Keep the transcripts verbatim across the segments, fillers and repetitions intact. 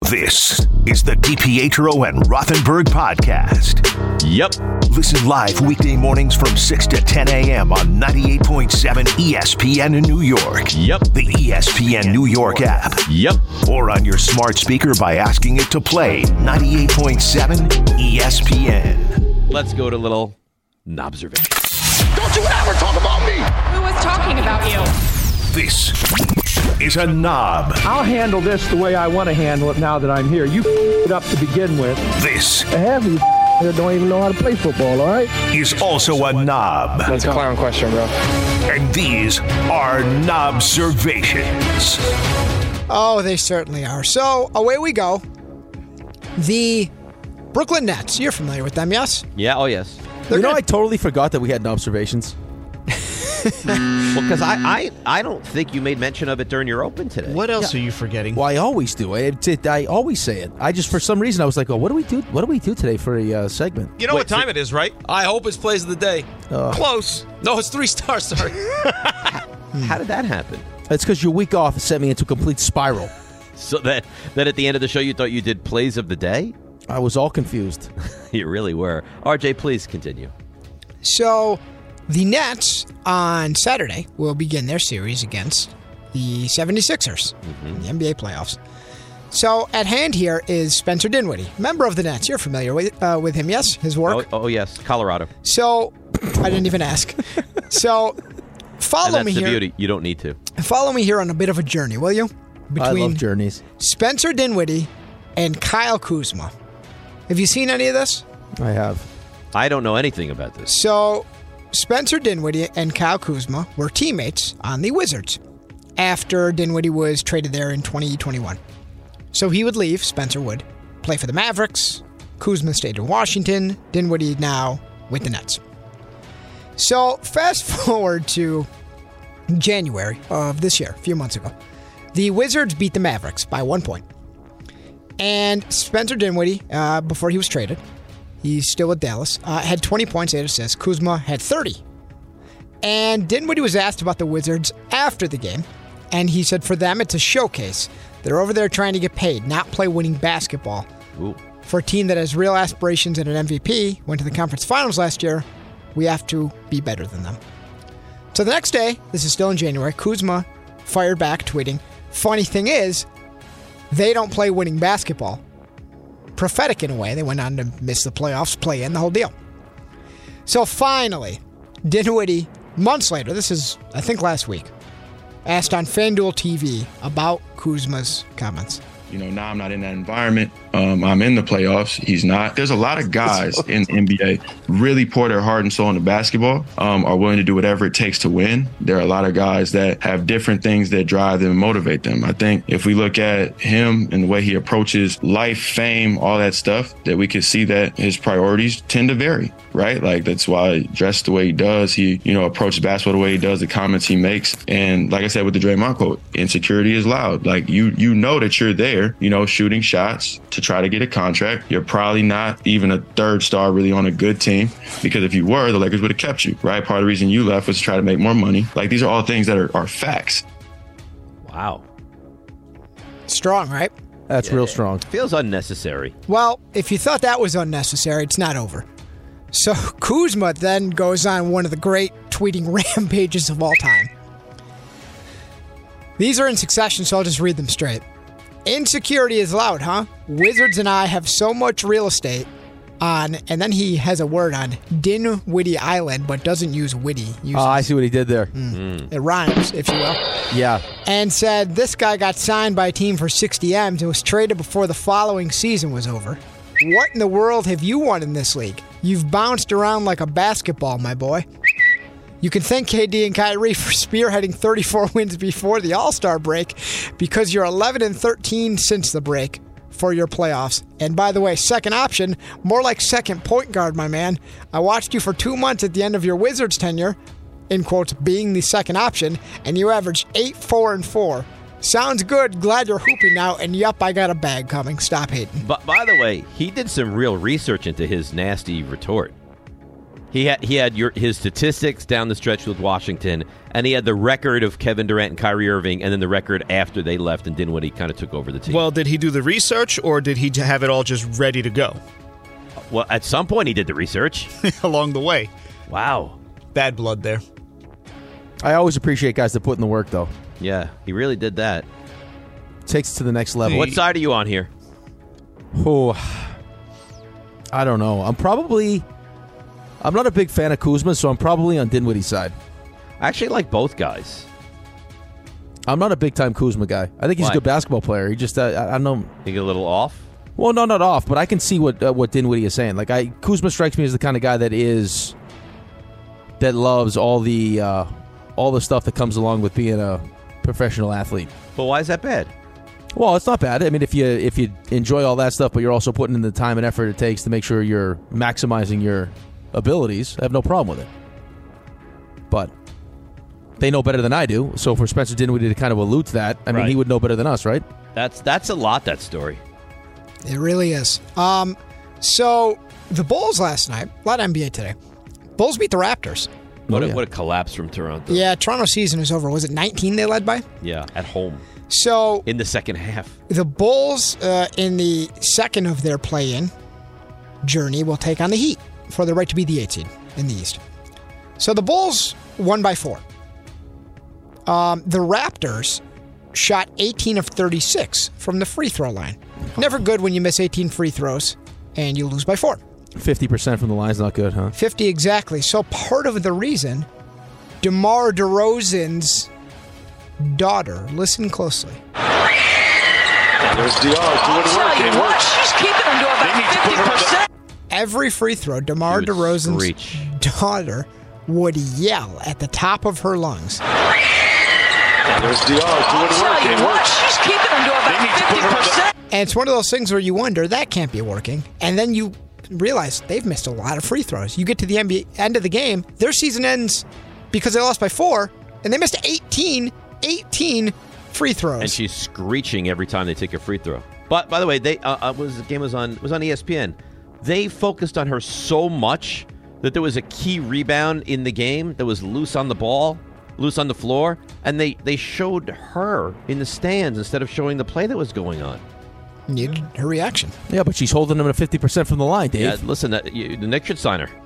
This is the DiPietro and Rothenberg podcast. Yep. Listen live weekday mornings from six to ten a.m. on ninety-eight point seven E S P N in New York. Yep. The E S P N New York app. Yep. Or on your smart speaker by asking it to play ninety-eight point seven E S P N. Let's go to a little knobservation. Don't you ever talk about me! Who was talking about you? This is a knob. I'll handle this the way I want to handle it now that I'm here. You it up to begin with. This Half of you here don't even know how to play football, all right? is also a knob. That's a clown question, bro. And these are knobservations. Oh, they certainly are. So, away we go. The Brooklyn Nets. You're familiar with them, yes? Yeah, oh yes. They're you know, gonna- I totally forgot that we had observations. Well, because I, I, I don't think you made mention of it during your open today. What else are you forgetting? Well, I always do. I, it, I always say it. I just, for some reason, I was like, oh, what do we do? What do we do today for a uh, segment? You know Wait, what time so- it is, right? I hope it's plays of the day. Uh, Close. No, it's three stars, sorry. How did that happen? It's because your week off sent me into a complete spiral. So that, that at the end of the show you thought you did plays of the day? I was all confused. You really were. R J, please continue. So, the Nets on Saturday will begin their series against the seventy-sixers in the N B A playoffs. So, at hand here is Spencer Dinwiddie, member of the Nets. You're familiar with uh, with him, yes? His work? Oh, oh yes, Colorado. So, I didn't even ask. So, follow And that's me the here. beauty. You don't need to. Follow me here on a bit of a journey, will you? I love journeys. Spencer Dinwiddie and Kyle Kuzma. Have you seen any of this? I have. I don't know anything about this. So, Spencer Dinwiddie and Kyle Kuzma were teammates on the Wizards after Dinwiddie was traded there in twenty twenty-one. So he would leave, Spencer would, play for the Mavericks. Kuzma stayed in Washington. Dinwiddie now with the Nets. So, fast forward to January of this year, a few months ago. The Wizards beat the Mavericks by one point. And Spencer Dinwiddie, uh, before he was traded, he's still with Dallas, uh, had twenty points, eight assists. Kuzma had thirty. And Dinwiddie was asked about the Wizards after the game, and he said for them it's a showcase. They're over there trying to get paid, not play winning basketball. Ooh. For a team that has real aspirations and an M V P, went to the conference finals last year, we have to be better than them. So the next day, this is still in January, Kuzma fired back, tweeting, "Funny thing is, they don't play winning basketball." Prophetic in a way. They went on to miss the playoffs, play in, the whole deal. So finally, Dinwiddie, months later, this is, I think, last week, asked on FanDuel T V about Kuzma's comments. You know, now I'm not in that environment. Um, I'm in the playoffs. He's not. There's a lot of guys in the N B A really pour their heart and soul into basketball, um, are willing to do whatever it takes to win. There are a lot of guys that have different things that drive them and motivate them. I think if we look at him and the way he approaches life, fame, all that stuff, that we could see that his priorities tend to vary, right? Like, that's why he dresses the way he does. He, you know, approaches basketball the way he does, the comments he makes. And like I said with the Draymond quote, insecurity is loud. Like, you, you know that you're there, you know, shooting shots to try to get a contract. You're probably not even a third star really on a good team, because if you were, the Lakers would have kept you, right? Part of the reason you left was to try to make more money. Like, these are all things that are, are facts. Wow. Strong, right? That's Yeah. real strong. Feels unnecessary. Well, if you thought that was unnecessary, it's not over. So Kuzma then goes on one of the great tweeting rampages of all time. These are in succession, so I'll just read them straight. Insecurity is loud, huh? Wizards and I have so much real estate on, and then he has a word on Dinwiddie Island, but doesn't use witty. Uses, Oh, I see what he did there. Mm. It rhymes, if you will. Yeah. And said this guy got signed by a team for sixty M's and was traded before the following season was over. What in the world have you won in this league? You've bounced around like a basketball, my boy. You can thank K D and Kyrie for spearheading thirty-four wins before the All-Star break, because you're eleven and thirteen since the break for your playoffs. And by the way, second option, more like second point guard, my man. I watched you for two months at the end of your Wizards tenure, in quotes, being the second option, and you averaged eight, four, and four. Sounds good. Glad you're hooping now. And yup, I got a bag coming. Stop hating. But by the way, he did some real research into his nasty retort. He had he had your his statistics down the stretch with Washington, and he had the record of Kevin Durant and Kyrie Irving, and then the record after they left and Dinwiddie kind of took over the team. Well, did he do the research, or did he have it all just ready to go? Well, at some point he did the research. Along the way. Wow. Bad blood there. I always appreciate guys that put in the work, though. Yeah, he really did that. Takes it to the next level. What side are you on here? Oh, I don't know. I'm probably... I'm not a big fan of Kuzma, so I'm probably on Dinwiddie's side. I actually like both guys. I'm not a big-time Kuzma guy. I think he's Why? a good basketball player. He just, uh, I, I don't know. You get a little off? Well, no, not off, but I can see what uh, what Dinwiddie is saying. Like, I Kuzma strikes me as the kind of guy that is... that loves all the uh, all the stuff that comes along with being a professional athlete. But why is that bad? Well, it's not bad. I mean, if you if you enjoy all that stuff, but you're also putting in the time and effort it takes to make sure you're maximizing your abilities, I have no problem with it. But they know better than I do. So for Spencer Dinwiddie to kind of allude to that, I mean, Right. he would know better than us, right? That's that's a lot, that story. It really is. Um, so the Bulls last night, a lot of N B A today. Bulls beat the Raptors. What, Oh, a, yeah. what a collapse from Toronto. Yeah, Toronto season is over. Was it nineteen they led by? Yeah, at home. So In the second half. the Bulls, uh, in the second of their play-in journey, will take on the Heat for the right to be the eighth seed in the East. So the Bulls won by four. Um, the Raptors shot eighteen of thirty-six from the free throw line. Never good when you miss eighteen free throws and you lose by four. fifty percent from the line's not good, huh? fifty exactly. So part of the reason, DeMar DeRozan's daughter, listen closely. There's D R doing work. It works. She's keeping him to about fifty percent. Every free throw, DeMar She would DeRozan's screech. daughter would yell at the top of her lungs. There's D R doing work. It works. She's keeping him to about fifty percent. And it's one of those things where you wonder, that can't be working. And then you realize they've missed a lot of free throws. You get to the N B A end of the game, their season ends because they lost by four, and they missed eighteen, eighteen free throws. And she's screeching every time they take a free throw. But by the way, they uh, uh, was the game was on was on E S P N. They focused on her so much that there was a key rebound in the game that was loose on the ball, loose on the floor, and they they showed her in the stands instead of showing the play that was going on. Needed her reaction. Yeah, but she's holding them to fifty percent from the line, Dave. Yeah, listen, that, you, the Knicks should sign her.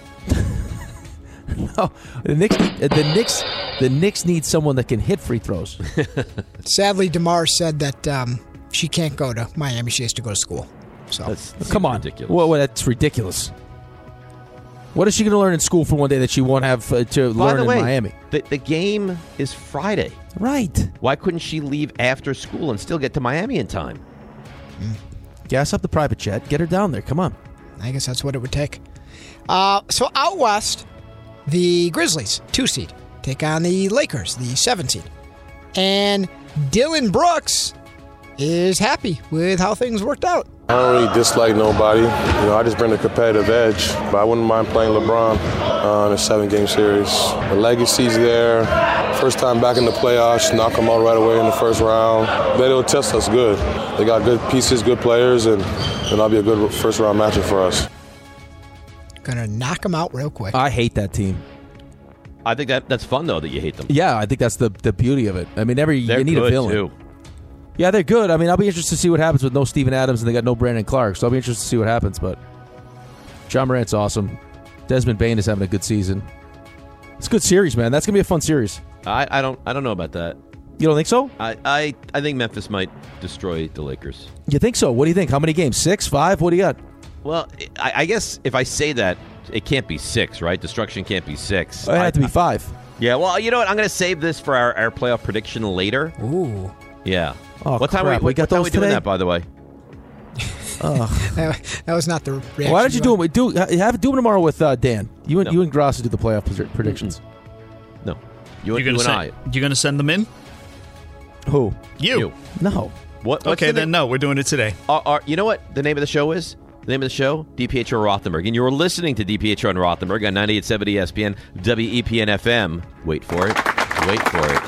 No, the Knicks, the Knicks, the Knicks need someone that can hit free throws. Sadly, DeMar said that um, she can't go to Miami. She has to go to school. So That's Come on, ridiculous. Well, well, that's ridiculous. What is she going to learn in school for one day that she won't have uh, to By learn the in way, Miami? The, the game is Friday. Right. Why couldn't she leave after school and still get to Miami in time? Gas up the private jet. Get her down there. Come on. I guess that's what it would take. Uh, so out west, the Grizzlies, two seed, take on the Lakers, the seven seed. And Dylan Brooks is happy with how things worked out. I don't really dislike nobody. You know, I just bring a competitive edge. But I wouldn't mind playing LeBron uh, in a seven-game series. The legacy's there. First time back in the playoffs, knock them out right away in the first round. Then it'll test us good. They got good pieces, good players, and, and that'll be a good first-round matchup for us. Gonna knock them out real quick. I hate that team. I think that that's fun though that you hate them. Yeah, I think that's the the beauty of it. I mean, every They're you need good a villain. too. Yeah, they're good. I mean, I'll be interested to see what happens with no Steven Adams and they got no Brandon Clark. So I'll be interested to see what happens. But John Morant's awesome. Desmond Bane is having a good season. It's a good series, man. That's gonna be a fun series. I, I don't I don't know about that. You don't think so? I, I, I think Memphis might destroy the Lakers. You think so? What do you think? How many games? Six, five? What do you got? Well, I, I guess if I say that, it can't be six, right? Destruction can't be six. It had to be I- five. Yeah, well, you know what? I'm going to save this for our, our playoff prediction later. Ooh. Yeah. Oh, what time crap. are we, We got what time those we doing today? that, by the way? that, that was not the reaction. Why don't you you do wanted. them? Do have do them tomorrow with uh, Dan. You and No. you and Gross do the playoff pres- predictions. No. You, You're you gonna and send, I. you're gonna send them in? Who? You. You. No. What, what's Okay, the then name? no, we're doing it today. Our, our, you know what the name of the show is? The name of the show? D P H O Rothenberg. And you're listening to D P H O and Rothenberg on ninety-eight point seven E S P N, W E P N F M. Wait for it. Wait for it.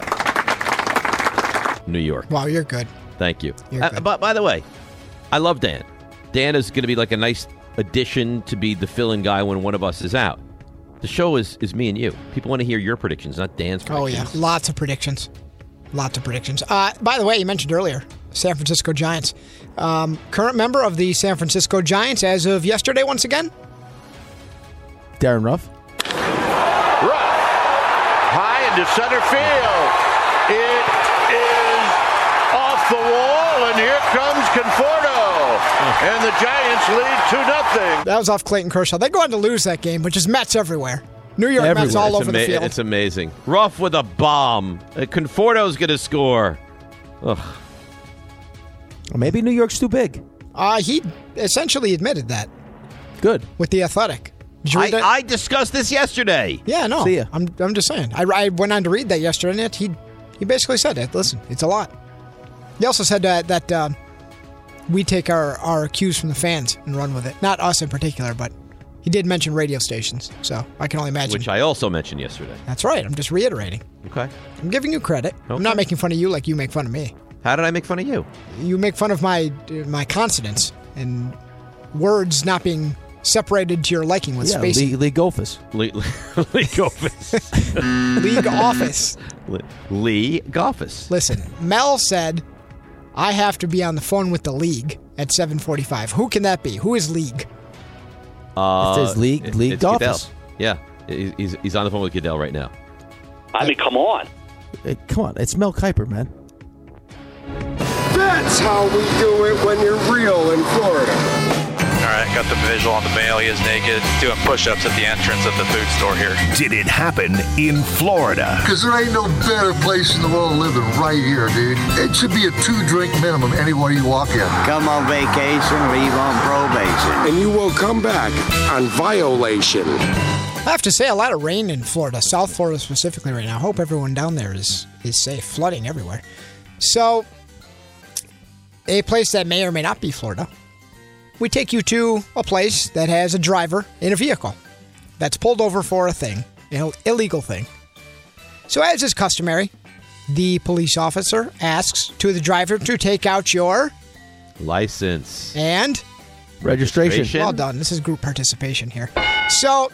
New York. Wow, you're good. Thank you. You're Uh, good. but by the way, I love Dan. Dan is going to be like a nice addition to be the fill-in guy when one of us is out. The show is, is me and you. People want to hear your predictions, not Dan's predictions. Oh, yeah. Lots of predictions. Lots of predictions. Uh, by the way, you mentioned earlier, San Francisco Giants. Um, current member of the San Francisco Giants as of yesterday, once again? Darren Ruff. Ruff. High into center field. It is off the wall, and here comes Conforto. And the Giants lead two nothing. That was off Clayton Kershaw. They go on to lose that game, but just Mets everywhere. New York everywhere. Mets all it's over ama- the field. It's amazing. Ruff with a bomb. Uh, Conforto's going to score. Ugh. Well, maybe New York's too big. Uh, he essentially admitted that. Good. With The Athletic. Did you read I, that? I discussed this yesterday. Yeah, no. See ya. I'm, I'm just saying. I, I went on to read that yesterday, and he, he basically said it. Listen, it's a lot. He also said uh, that uh, we take our, our cues from the fans and run with it. Not us in particular, but he did mention radio stations, so I can only imagine. Which I also mentioned yesterday. That's right. I'm just reiterating. Okay. I'm giving you credit. Okay. I'm not making fun of you like you make fun of me. How did I make fun of you? You make fun of my my consonants and words not being separated to your liking with yeah, spacing. Lee, Lee Gophus. Lee, Lee Gophus. League office. Lee, Lee Gophus. Listen, Mel said, I have to be on the phone with the league at seven forty-five. Who can that be? Who is League? Uh, it says League, it, League it's Gophus. Goodell. Yeah, he's, he's on the phone with Goodell right now. I mean, come on. Hey, come on, it's Mel Kiper, man. That's how we do it when you're real in Florida. All right, got the visual on the male. He is naked, doing push-ups at the entrance of the food store here. Did it happen in Florida? Because there ain't no better place in the world to live than right here, dude. It should be a two-drink minimum anywhere you walk in. Come on vacation, leave on probation. And you will come back on violation. I have to say, a lot of rain in Florida, South Florida specifically right now. I hope everyone down there is, is safe. Flooding everywhere. So, a place that may or may not be Florida. We take you to a place that has a driver in a vehicle that's pulled over for a thing, an illegal thing. So as is customary, the police officer asks to the driver to take out your license and registration. registration. Well done. This is group participation here. So,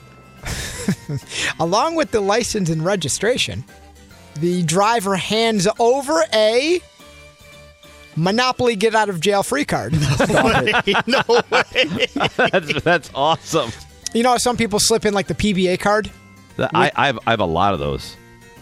along with the license and registration, the driver hands over a Monopoly get out of jail free card. No way. No way. that's, that's awesome. You know how some people slip in like the P B A card? I, I, have, I have a lot of those.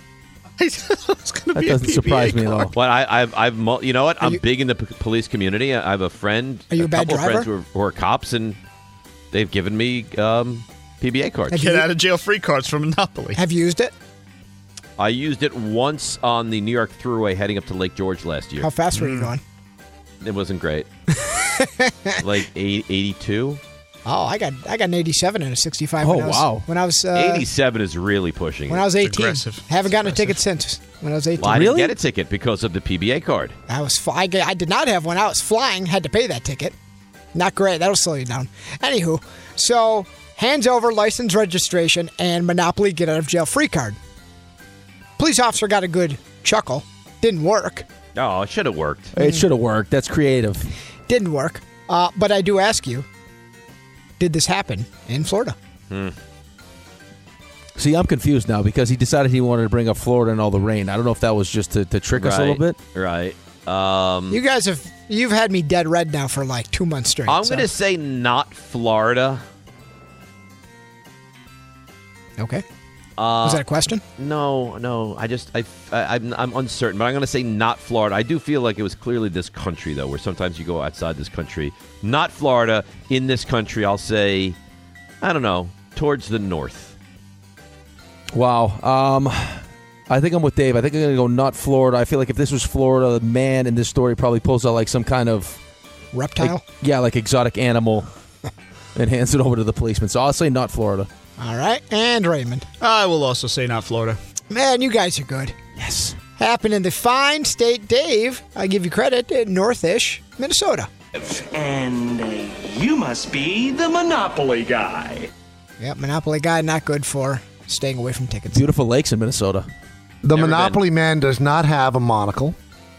That doesn't surprise me at all. But I, I've, I've, mul- you know what? I'm you, big in the p- police community. I have a friend, are you a, a bad couple driver? of friends who are, who are cops, and they've given me um, P B A cards. Get out of jail free cards from Monopoly. Have you used it? I used it once on the New York Thruway heading up to Lake George last year. How fast were you going? It wasn't great. Like eighty-two. Oh, I got I got an eighty-seven and a sixty-five. Oh, when I was, wow. When I was uh, eighty-seven is really pushing. When it. I was eighteen, aggressive. haven't gotten aggressive. a ticket since. When I was eighteen, well, I really? didn't get a ticket because of the P B A card. I was fl- I, I did not have one. I was flying, had to pay that ticket. Not great. That'll slow you down. Anywho, so hands over license, registration, and Monopoly get out of jail free card. Police officer got a good chuckle. Didn't work. Oh, it should have worked. It should have worked. That's creative. Didn't work. Uh, but I do ask you, did this happen in Florida? Hmm. See, I'm confused now because he decided he wanted to bring up Florida and all the rain. I don't know if that was just to, to trick right, us a little bit. Right. Um, You guys have you've had me dead red now for like two months straight. I'm so. going to say not Florida. Okay. Uh, Was that a question? No, no. I just I, I I'm I'm uncertain, but I'm going to say not Florida. I do feel like it was clearly this country though, where sometimes you go outside this country. Not Florida. In this country, I'll say, I don't know, towards the north. Wow. Um, I think I'm with Dave. I think I'm going to go not Florida. I feel like if this was Florida, the man in this story probably pulls out like some kind of reptile. Like, yeah, like exotic animal, and hands it over to the policeman. So I'll say not Florida. All right, and Raymond. I will also say not Florida. Man, you guys are good. Yes. Happened in the fine state, Dave. I give you credit. Northish, Minnesota. And uh, you must be the Monopoly guy. Yep, Monopoly guy, not good for staying away from tickets. Beautiful lakes in Minnesota. The Never Monopoly been. man does not have a monocle.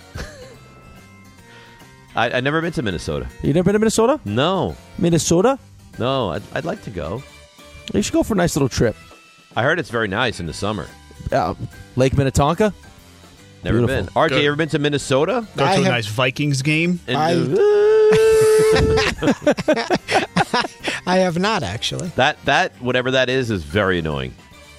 I, I've never been to Minnesota. You never been to Minnesota? No. Minnesota? No, I'd, I'd like to go. You should go for a nice little trip. I heard it's very nice in the summer. Uh, Lake Minnetonka? Never Beautiful. been. R J, Good. you ever been to Minnesota? Go I to a have- nice Vikings game. And, I- uh, I have not, actually. that, that, whatever that is, is very annoying.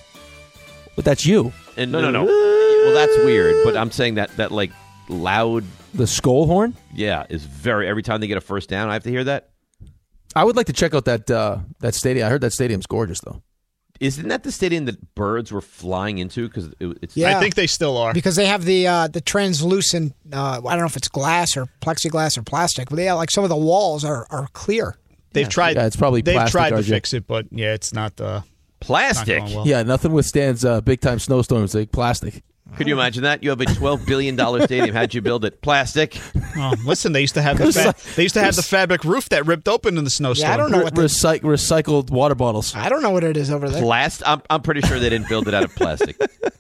But that's you. And no, no, no. Well, that's weird, but I'm saying that, that like, loud... The skull horn? Yeah, is very... Every time they get a first down, I have to hear that. I would like to check out that uh, that stadium. I heard that stadium's gorgeous, though. Isn't that the stadium that birds were flying into? Because it, it's Yeah. I think they still are. Because they have the uh, the translucent, uh, I don't know if it's glass or plexiglass or plastic, but they have, like some of the walls are, are clear. They've tried. Yeah, it's probably they've plastic, tried to R J. fix it, but yeah, it's not uh, plastic. not going well. Yeah, nothing withstands uh, big-time snowstorms like plastic. Could you imagine that? You have a twelve billion dollars stadium. How'd you build it? Plastic. Oh, listen, they used to have the fa- they used to have the fabric roof that ripped open in the snowstorm. Yeah, I don't know what they, Recy- recycled water bottles. I don't know what it is over there. Plast? I'm, I'm pretty sure they didn't build it out of plastic.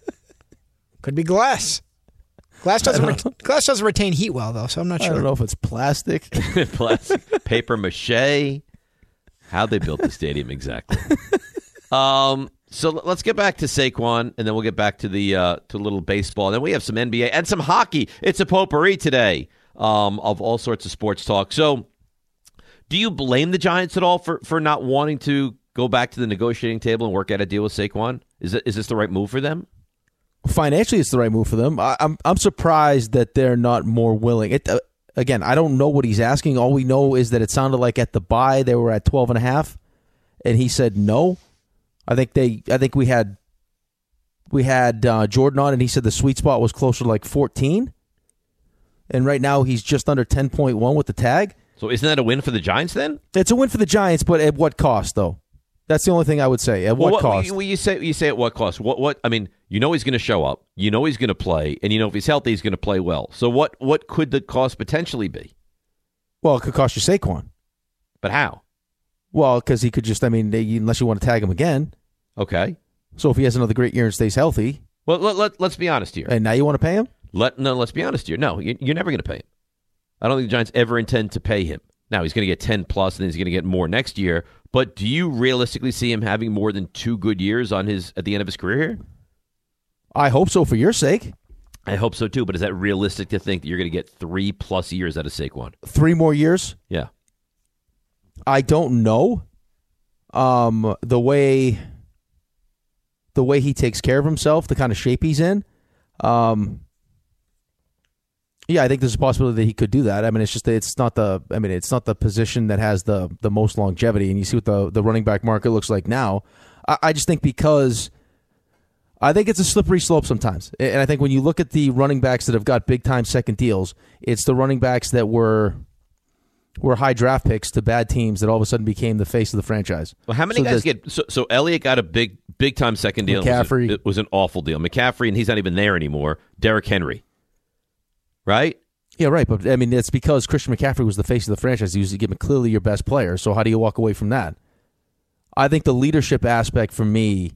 Could be glass. Glass doesn't re- glass doesn't retain heat well, though, so I'm not I sure. don't know if it's plastic. Plastic. Paper mache. How'd they build the stadium exactly? Um... So let's get back to Saquon, and then we'll get back to the uh, to a little baseball. And then we have some N B A and some hockey. It's a potpourri today um, of all sorts of sports talk. So do you blame the Giants at all for, for not wanting to go back to the negotiating table and work out a deal with Saquon? Is it, is this the right move for them? Financially, it's the right move for them. I, I'm I'm surprised that they're not more willing. It, uh, again, I don't know what he's asking. All we know is that it sounded like at the buy they were at twelve and a half, and he said no. I think they. I think we had we had uh, Jordan on, and he said the sweet spot was closer to like fourteen, and right now he's just under ten point one with the tag. So isn't that a win for the Giants then? It's a win for the Giants, but at what cost, though? That's the only thing I would say. At Well, what, cost? Well, you say you say at what cost? What what? I mean, you know he's going to show up. You know he's going to play, and you know if he's healthy, he's going to play well. So what what could the cost potentially be? Well, it could cost you Saquon. But how? Well, because he could just. I mean, they, unless you want to tag him again. Okay. So if he has another great year and stays healthy. Well, let, let, let's be honest here. And now you want to pay him? Let No, let's be honest here. No, you, you're never going to pay him. I don't think the Giants ever intend to pay him. Now, he's going to get ten plus, and then he's going to get more next year. But do you realistically see him having more than two good years on his at the end of his career here? I hope so for your sake. I hope so, too. But is that realistic to think that you're going to get three plus years out of Saquon? Three more years? Yeah. I don't know. Um, the way... The way he takes care of himself, the kind of shape he's in, um, yeah, I think there's a possibility that he could do that. I mean, it's just that it's not the. I mean, it's not the position that has the the most longevity, and you see what the the running back market looks like now. I, I just think because I think it's a slippery slope sometimes, and I think when you look at the running backs that have got big time second deals, it's the running backs that were. were high draft picks to bad teams that all of a sudden became the face of the franchise. Well, how many so guys the, get... So, so Elliott got a big big time second deal. McCaffrey. It was, a, it was an awful deal. McCaffrey, and he's not even there anymore. Derrick Henry. Right? Yeah, right. But, I mean, it's because Christian McCaffrey was the face of the franchise. He was clearly your best player. So how do you walk away from that? I think the leadership aspect for me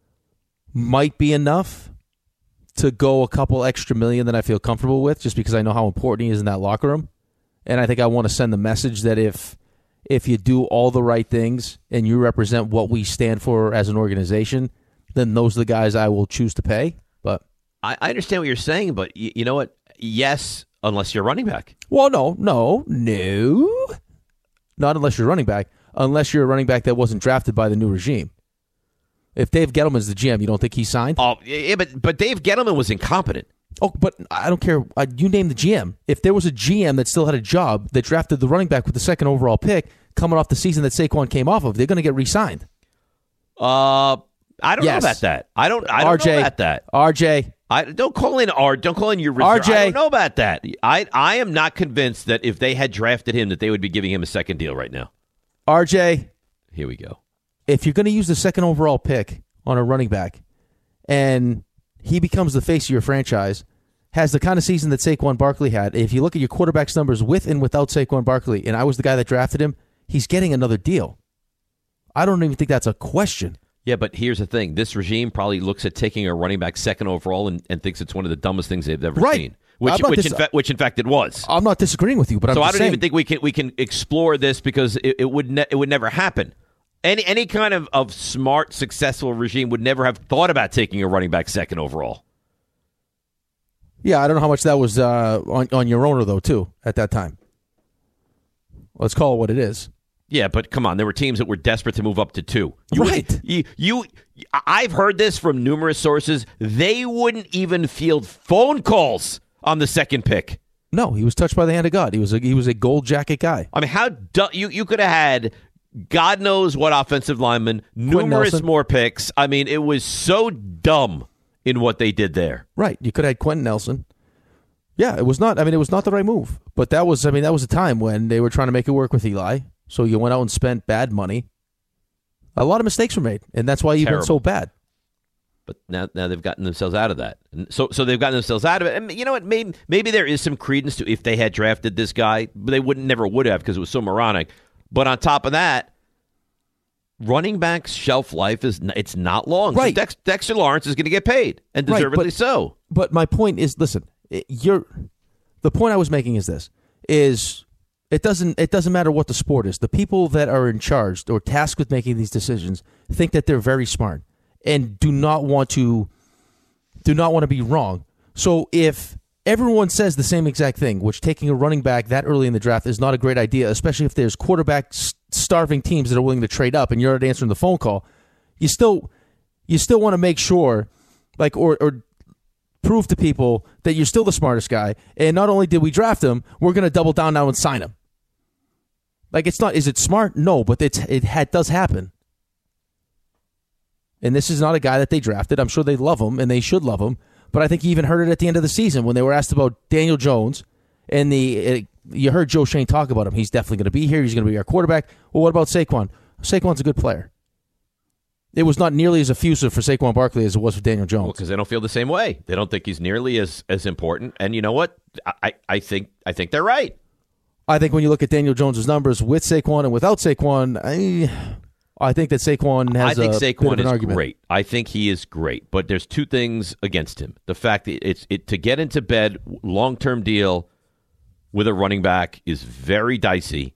might be enough to go a couple extra million that I feel comfortable with just because I know how important he is in that locker room. And I think I want to send the message that if if you do all the right things and you represent what we stand for as an organization, then those are the guys I will choose to pay. But I, I understand what you're saying, but y- you know what? Yes, unless you're running back. Well, no, no, no. Not unless you're running back. Unless you're a running back that wasn't drafted by the new regime. If Dave Gettleman's the G M, you don't think he signed? Oh, yeah, but but Dave Gettleman was incompetent. Oh, but I don't care. Uh, you name the G M. If there was a G M that still had a job that drafted the running back with the second overall pick coming off the season that Saquon came off of, they're going to get re-signed. Uh, I don't Yes. know about that. I don't. I don't R J, know about that. R J, I don't call in R. Don't call in your reserve. R J. I don't know about that. I I am not convinced that if they had drafted him, that they would be giving him a second deal right now. R J. Here we go. If you're going to use the second overall pick on a running back, and he becomes the face of your franchise, has the kind of season that Saquon Barkley had. If you look at your quarterback's numbers with and without Saquon Barkley, and I was the guy that drafted him, he's getting another deal. I don't even think that's a question. Yeah, but here's the thing. This regime probably looks at taking a running back second overall and, and thinks it's one of the dumbest things they've ever Right. seen. which not which dis- in fa- which in fact it was. I'm not disagreeing with you, but I'm so just I don't saying, even think we can we can explore this because it, it would ne- it would never happen. Any any kind of, of smart, successful regime would never have thought about taking a running back second overall. Yeah, I don't know how much that was uh, on on your owner though too at that time. Let's call it what it is. Yeah, but come on, there were teams that were desperate to move up to two. You right. You, you, I've heard this from numerous sources. They wouldn't even field phone calls on the second pick. No, he was touched by the hand of God. He was a, he was a gold jacket guy. I mean, how du- you you could have had God knows what offensive linemen, numerous Nelson. more picks. I mean, it was so dumb in what they did there. Right. You could have had Quentin Nelson. Yeah, it was not. I mean, it was not the right move. But that was. I mean, that was a time when they were trying to make it work with Eli. So you went out and spent bad money. A lot of mistakes were made, and that's why he went so bad. But now, now they've gotten themselves out of that. And so, so they've gotten themselves out of it. And you know what? Maybe, maybe there is some credence to if they had drafted this guy, but they wouldn't, never would have because it was so moronic. But on top of that, running back's shelf life is it's not long. Right. So Dex, Dexter Lawrence is going to get paid, and deservedly right, but, so. But my point is, listen, you're the point I was making is this: is it doesn't it doesn't matter what the sport is. The people that are in charge or tasked with making these decisions think that they're very smart and do not want to do not want to be wrong. So if everyone says the same exact thing, which taking a running back that early in the draft is not a great idea, especially if there's quarterback starving teams that are willing to trade up and you're not answering the phone call, you still you still want to make sure, like, or or prove to people that you're still the smartest guy. And not only did we draft him, we're going to double down now and sign him. Like, it's not, is it smart? No, but it's, it had, does happen. And this is not a guy that they drafted. I'm sure they love him, and they should love him. But I think you even heard it at the end of the season when they were asked about Daniel Jones. And the it, you heard Joe Shane talk about him. He's definitely going to be here. He's going to be our quarterback. Well, what about Saquon? Saquon's a good player. It was not nearly as effusive for Saquon Barkley as it was for Daniel Jones. Well, because they don't feel the same way. They don't think he's nearly as, as important. And you know what? I, I think I think they're right. I think when you look at Daniel Jones' numbers with Saquon and without Saquon, I, I think that Saquon has I think a Saquon bit of an is argument. great. I think he is great. But there's two things against him. The fact that it's it to get into bed, long-term deal with a running back is very dicey.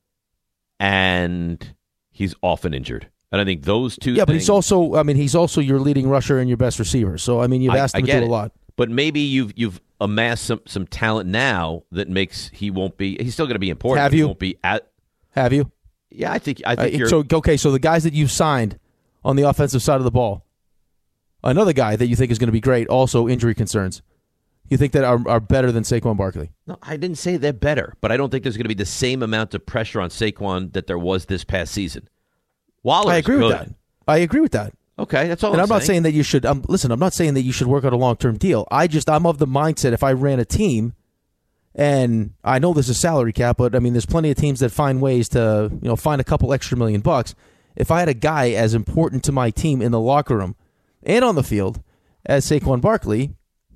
And he's often injured. And I think those two Yeah, things, but he's also, I mean, he's also your leading rusher and your best receiver. So, I mean, you've I- asked I him to get do a it. lot. But maybe you've you've amassed some, some talent now that makes he won't be. He's still going to be important. Have but he you? won't be at. Have you? Yeah, I think. I think Uh, you're. so, okay, so the guys that you've signed on the offensive side of the ball, another guy that you think is going to be great, also injury concerns, you think that are, are better than Saquon Barkley? No, I didn't say they're better, but I don't think there's going to be the same amount of pressure on Saquon that there was this past season. Waller's I agree good. with that. I agree with that. Okay, that's all. And I'm, I'm not saying. saying that you should. Um, listen, I'm not saying that you should work out a long term deal. I just I'm of the mindset if I ran a team, and I know there's a salary cap, but I mean there's plenty of teams that find ways to you know find a couple extra million bucks. If I had a guy as important to my team in the locker room and on the field as Saquon Barkley,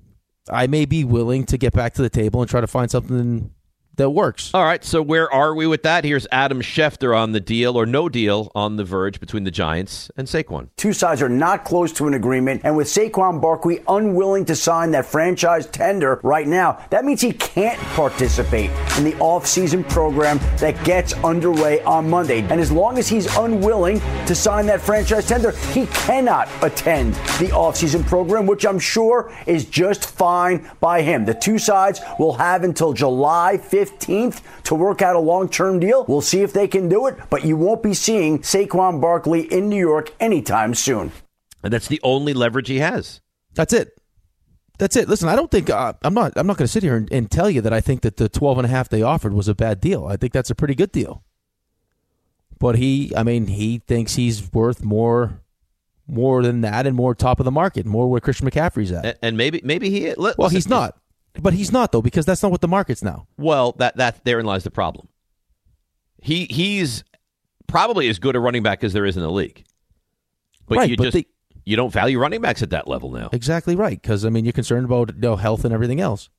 I may be willing to get back to the table and try to find something that works. All right, so where are we with that? Here's Adam Schefter on the deal or no deal on the verge between the Giants and Saquon. Two sides are not close to an agreement, and with Saquon Barkley unwilling to sign that franchise tender right now, that means he can't participate in the offseason program that gets underway on Monday. And as long as he's unwilling to sign that franchise tender, he cannot attend the offseason program, which I'm sure is just fine by him. The two sides will have until July fifteenth to work out a long-term deal. We'll see if they can do it, but you won't be seeing Saquon Barkley in New York anytime soon. And that's the only leverage he has. That's it. That's it. Listen, I don't think uh, I'm not. I'm not going to sit here and, and tell you that I think that the twelve and a half they offered was a bad deal. I think that's a pretty good deal. But he, I mean, he thinks he's worth more, more than that, and more top of the market, more where Christian McCaffrey's at. And, and maybe, maybe he. Listen, well, he's not. But he's not, though, because that's not what the market's now. Well, that that therein lies the problem. He he's probably as good a running back as there is in the league. But right, you but just they, you don't value running backs at that level now. Exactly right, because I mean you're concerned about you know, health and everything else.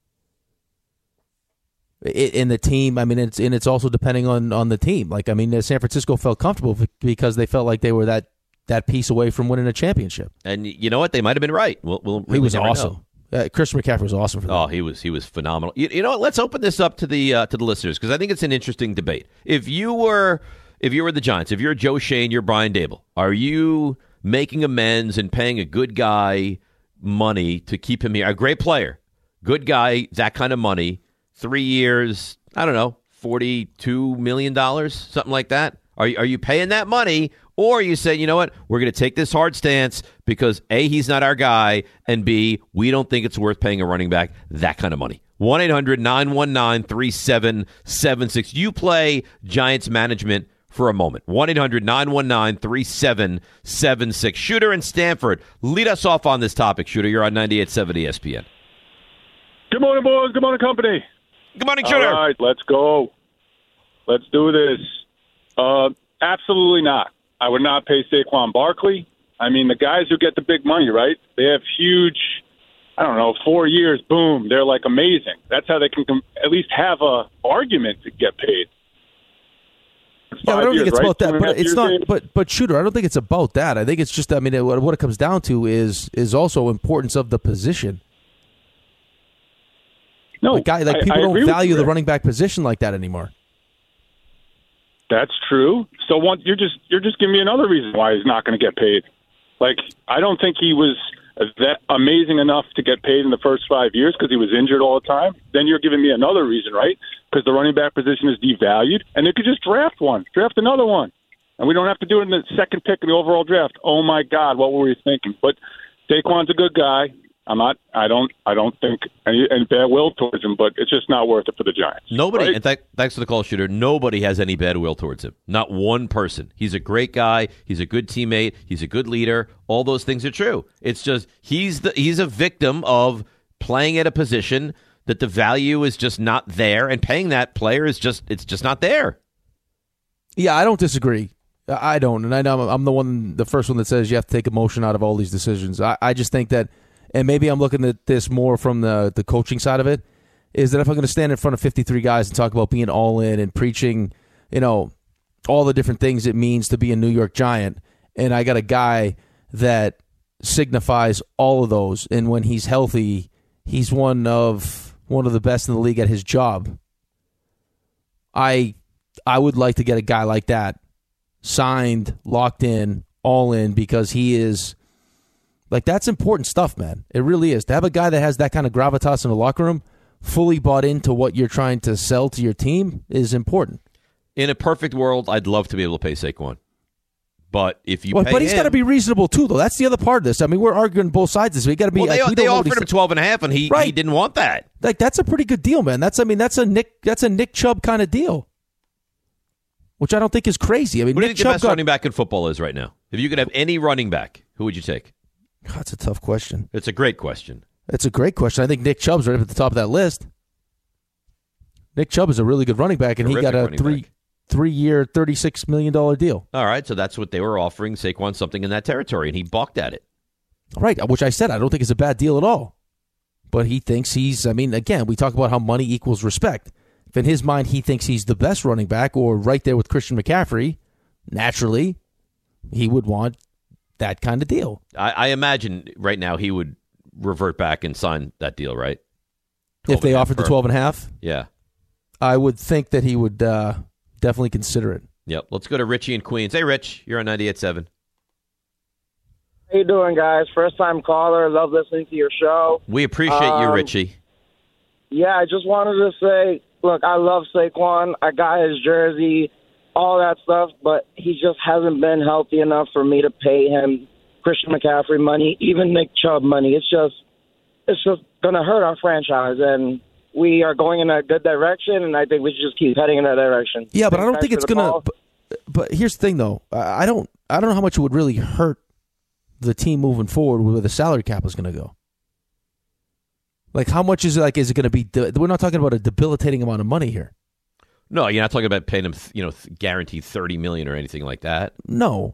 It, in the team, I mean, it's and it's also depending on, on the team. Like I mean, San Francisco felt comfortable because they felt like they were that that piece away from winning a championship. And you know what? They might have been right. We'll, we'll really he was never awesome. know. Uh, Christian McCaffrey was awesome for that. Oh, he was he was phenomenal. You, you know what? Let's open this up to the uh, to the listeners because I think it's an interesting debate. If you were if you were the Giants, if you're Joe Shane, you're Brian Dable, are you making amends and paying a good guy money to keep him here? A great player, good guy, that kind of money, three years, I don't know, forty-two million dollars, something like that. Are you, are you paying that money? Or you say, you know what, we're going to take this hard stance because A, he's not our guy, and B, we don't think it's worth paying a running back that kind of money. one eight hundred nine one nine three seven seven six. You play Giants management for a moment. one eight hundred nine one nine three seven seven six. Shooter in Stanford, lead us off on this topic. Shooter, you're on ninety-eight point seven E S P N. Good morning, boys. Good morning, company. Good morning, Shooter. All right, let's go. Let's do this. Uh, absolutely not. I would not pay Saquon Barkley. I mean, the guys who get the big money, right? They have huge, I don't know, four years, boom, they're like amazing. That's how they can com- at least have a argument to get paid. Yeah, I don't years, think it's right? about that, Two and a but half it's years not. in? But but Shooter, I don't think it's about that. I think it's just. I mean, it, what it comes down to is is also importance of the position. No, like, guy, like I- people I agree don't with value you, the Rick. running back position like that anymore. That's true. So one, you're just you're just giving me another reason why he's not going to get paid. Like, I don't think he was that amazing enough to get paid in the first five years because he was injured all the time. Then you're giving me another reason, right? Because the running back position is devalued, and they could just draft one, draft another one, and we don't have to do it in the second pick of the overall draft. Oh my God, what were we thinking? But Saquon's a good guy. I'm not. I don't. I don't think any, any bad will towards him, but it's just not worth it for the Giants. Nobody, right? and th- thanks for the call, Shooter. Nobody has any bad will towards him. Not one person. He's a great guy. He's a good teammate. He's a good leader. All those things are true. It's just he's the he's a victim of playing at a position that the value is just not there, and paying that player is just it's just not there. Yeah, I don't disagree. I don't, and I know I'm the one, the first one that says you have to take emotion out of all these decisions. I, I just think that. And maybe I'm looking at this more from the, the coaching side of it, is that if I'm going to stand in front of fifty-three guys and talk about being all in and preaching, you know, all the different things it means to be a New York Giant, and I got a guy that signifies all of those, and when he's healthy, he's one of one of the best in the league at his job. I I would like to get a guy like that signed, locked in, all in, because he is. Like, that's important stuff, man. It really is. To have a guy that has that kind of gravitas in the locker room, fully bought into what you're trying to sell to your team, is important. In a perfect world, I'd love to be able to pay Saquon. But if you well, pay But he's him, got to be reasonable, too, though. That's the other part of this. I mean, we're arguing both sides of this. We got to be. well, they, like, we they don't know what offered he's- him twelve and a half, and he, Right. he didn't want that. Like, that's a pretty good deal, man. That's I mean, that's a Nick that's a Nick Chubb kind of deal, which I don't think is crazy. I mean, Who do you Nick think the Chubb best got, running back in football is right now? If you could have any running back, who would you take? That's a tough question. It's a great question. It's a great question. I think Nick Chubb's right up at the top of that list. Nick Chubb is a really good running back, and he Terrific got a running three back. three year, thirty six million dollar deal. All right, so that's what they were offering Saquon, something in that territory, and he balked at it. Right, which I said I don't think it's a bad deal at all. But he thinks he's, I mean, again, we talk about how money equals respect. If in his mind he thinks he's the best running back or right there with Christian McCaffrey, naturally, he would want that kind of deal. I, I imagine right now he would revert back and sign that deal, right? If they offered the twelve and a half, Yeah. I would think that he would uh, definitely consider it. Yep. Let's go to Richie in Queens. Hey, Rich, you're on ninety-eight point seven. How you doing, guys? First time caller. Love listening to your show. We appreciate you, Um, Richie. Yeah, I just wanted to say, look, I love Saquon. I got his jersey, all that stuff, but he just hasn't been healthy enough for me to pay him Christian McCaffrey money, even Nick Chubb money. It's just, it's just going to hurt our franchise, and we are going in a good direction, and I think we should just keep heading in that direction. Yeah, but I don't Thanks think for it's the gonna. call. But, but here's the thing, though. I I don't. I don't know how much it would really hurt the team moving forward where the salary cap is going to go. Like, how much is it? Like, is it going to be? De- we're not talking about a debilitating amount of money here. No, you're not talking about paying him, you know, guaranteed thirty million dollars or anything like that. No.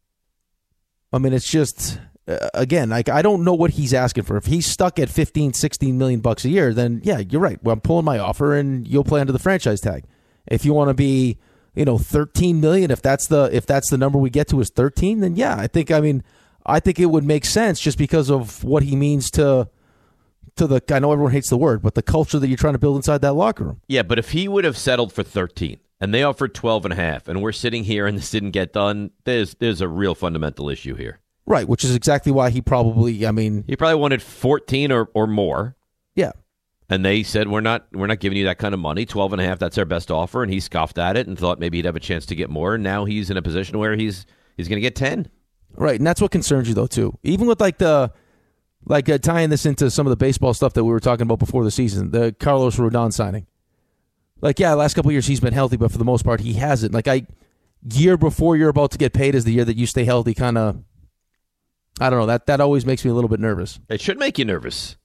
I mean, it's just uh, again, like I don't know what he's asking for. If he's stuck at fifteen, sixteen million bucks a year, then yeah, you're right. Well, I'm pulling my offer, and you'll play under the franchise tag. If you want to be, you know, thirteen million, if that's the if that's the number we get to is thirteen, then yeah, I think I mean, I think it would make sense just because of what he means to to the, I know everyone hates the word, but the culture that you're trying to build inside that locker room. Yeah, but if he would have settled for thirteen and they offered twelve and a half and we're sitting here and this didn't get done, there's there's a real fundamental issue here. Right, which is exactly why he probably, I mean... He probably wanted fourteen or, or more. Yeah. And they said, we're not we're not giving you that kind of money. twelve and a half, that's our best offer. And he scoffed at it and thought maybe he'd have a chance to get more. And now he's in a position where he's he's going to get ten. Right, and that's what concerns you, though, too. Even with, like, the... Like, uh, tying this into some of the baseball stuff that we were talking about before the season, the Carlos Rodon signing. Like, yeah, last couple of years he's been healthy, but for the most part he hasn't. Like, I, year before you're about to get paid is the year that you stay healthy, kind of, I don't know, that, that always makes me a little bit nervous. It should make you nervous.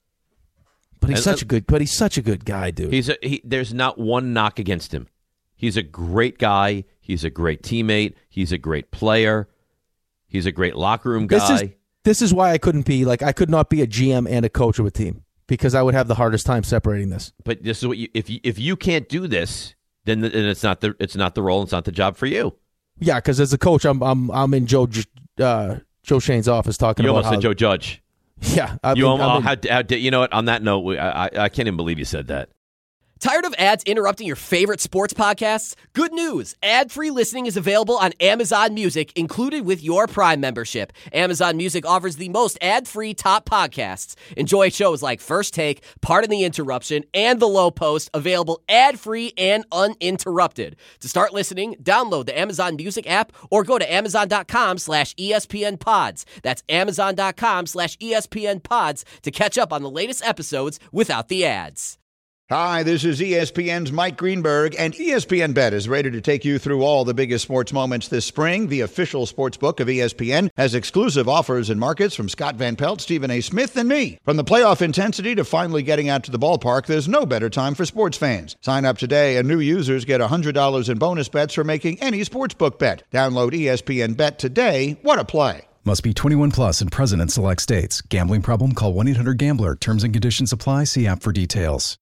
But he's and, such a good, but he's such a good guy, dude. He's a, he, there's not one knock against him. He's a great guy. He's a great teammate. He's a great player. He's a great locker room guy. This is, This is why I couldn't be, like, I could not be a G M and a coach of a team because I would have the hardest time separating this. But this is what you, if you, if you can't do this, then, then it's not the it's not the role, it's not the job for you. Yeah, because as a coach, I'm I'm I'm in Joe uh, Joe Shane's office talking you about almost how, said Joe Judge. Yeah, I you mean, almost, how, how, you know what? On that note, I, I I can't even believe you said that. Tired of ads interrupting your favorite sports podcasts? Good news! Ad-free listening is available on Amazon Music, included with your Prime membership. Amazon Music offers the most ad-free top podcasts. Enjoy shows like First Take, Pardon the Interruption, and The Low Post, available ad-free and uninterrupted. To start listening, download the Amazon Music app or go to amazon.com slash ESPN pods. That's amazon.com slash ESPN pods to catch up on the latest episodes without the ads. Hi, this is E S P N's Mike Greenberg, and E S P N Bet is ready to take you through all the biggest sports moments this spring. The official sports book of E S P N has exclusive offers and markets from Scott Van Pelt, Stephen A. Smith, and me. From the playoff intensity to finally getting out to the ballpark, there's no better time for sports fans. Sign up today, and new users get one hundred dollars in bonus bets for making any sportsbook bet. Download E S P N Bet today. What a play. Must be twenty-one plus and present in select states. Gambling problem? Call one eight hundred gambler. Terms and conditions apply. See app for details.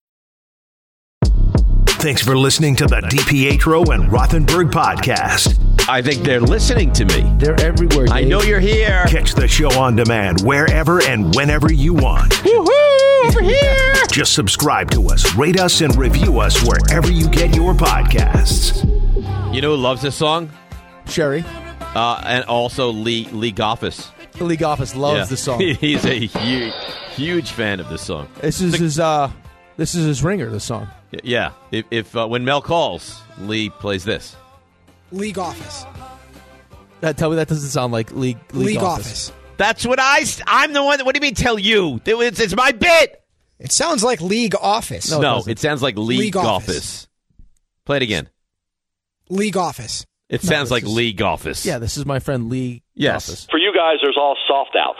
Thanks for listening to the DiPietro and Rothenberg podcast. I think they're listening to me. They're everywhere, Dave. I know you're here. Catch the show on demand wherever and whenever you want. Woohoo! Over here! Just subscribe to us, rate us, and review us wherever you get your podcasts. You know who loves this song? Sherry. Uh, and also Lee Lee Goffis. Lee Goffis loves yeah. the song. He's a huge, huge fan of this song. This is the, his. Uh, this is his ringer. The song. Yeah. If, if uh, when Mel calls, Lee plays this. League Office. Uh, tell me that doesn't sound like League League, League Office. Office. That's what I. I'm the one. What do you mean? Tell you? It's, it's my bit. It sounds like League Office. No, no it, it sounds like League, League Office. Office. Play it again. League Office. It no, sounds like is, League Office. Yeah, this is my friend Lee. Yes. Office. For you guys, there's all soft outs.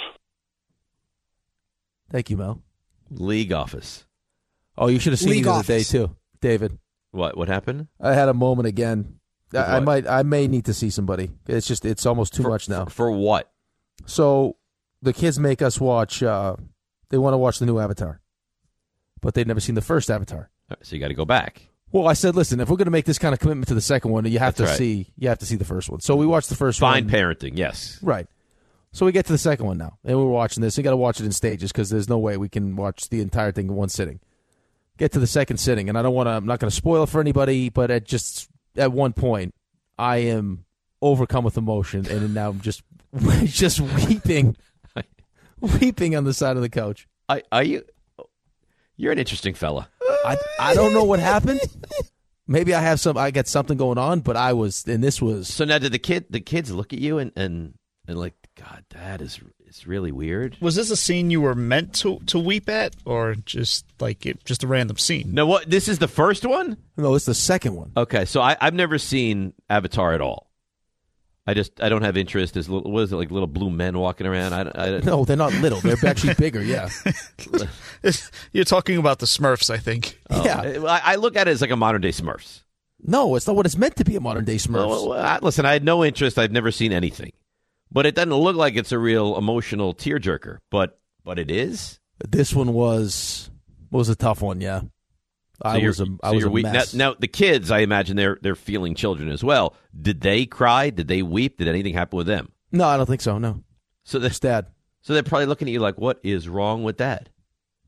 Thank you, Mel. League Office. Oh, you should have seen League me the other Office. day too, David. What? What happened? I had a moment again. I, I what? might. I may need to see somebody. It's just. It's almost too for, much now. For, for what? So the kids make us watch. Uh, they want to watch the new Avatar, but they've never seen the first Avatar. So you got to go back. Well, I said, listen, if we're going to make this kind of commitment to the second one, you have That's to right. see. You have to see the first one. So we watched the first Fine one. parenting. Yes. Right. So we get to the second one now, and we're watching this. You got to watch it in stages because there's no way we can watch the entire thing in one sitting. Get to the second sitting, and I don't want to. I'm not going to spoil it for anybody, but at just at one point, I am overcome with emotion, and now I'm just just weeping, weeping on the side of the couch. I, are you? You're an interesting fella. I I don't know what happened. Maybe I have some. I got something going on, but I was, and this was. So now, did the kid, the kids look at you and and and like, God, that is it's really weird. Was this a scene you were meant to to weep at, or just like it, just a random scene? No, what? This is the first one? No, it's the second one. Okay, so I, I've never seen Avatar at all. I just I don't have interest. There's little, what is it like little blue men walking around? I, I, no, they're not little. They're actually bigger. Yeah. You're talking about the Smurfs, I think. Oh, yeah, I, I look at it as like a modern day Smurfs. No, it's not what it's meant to be. A modern day Smurfs. Well, I, listen, I had no interest. I've never seen anything, but it doesn't look like it's a real emotional tearjerker. But but it is. This one was was a tough one. Yeah. So I was a, I so was a we- mess. Now, now the kids, I imagine they're they're feeling children as well. Did they cry? Did they weep? Did anything happen with them? No, I don't think so. No. So It's dad. So they're probably looking at you like, "What is wrong with Dad?"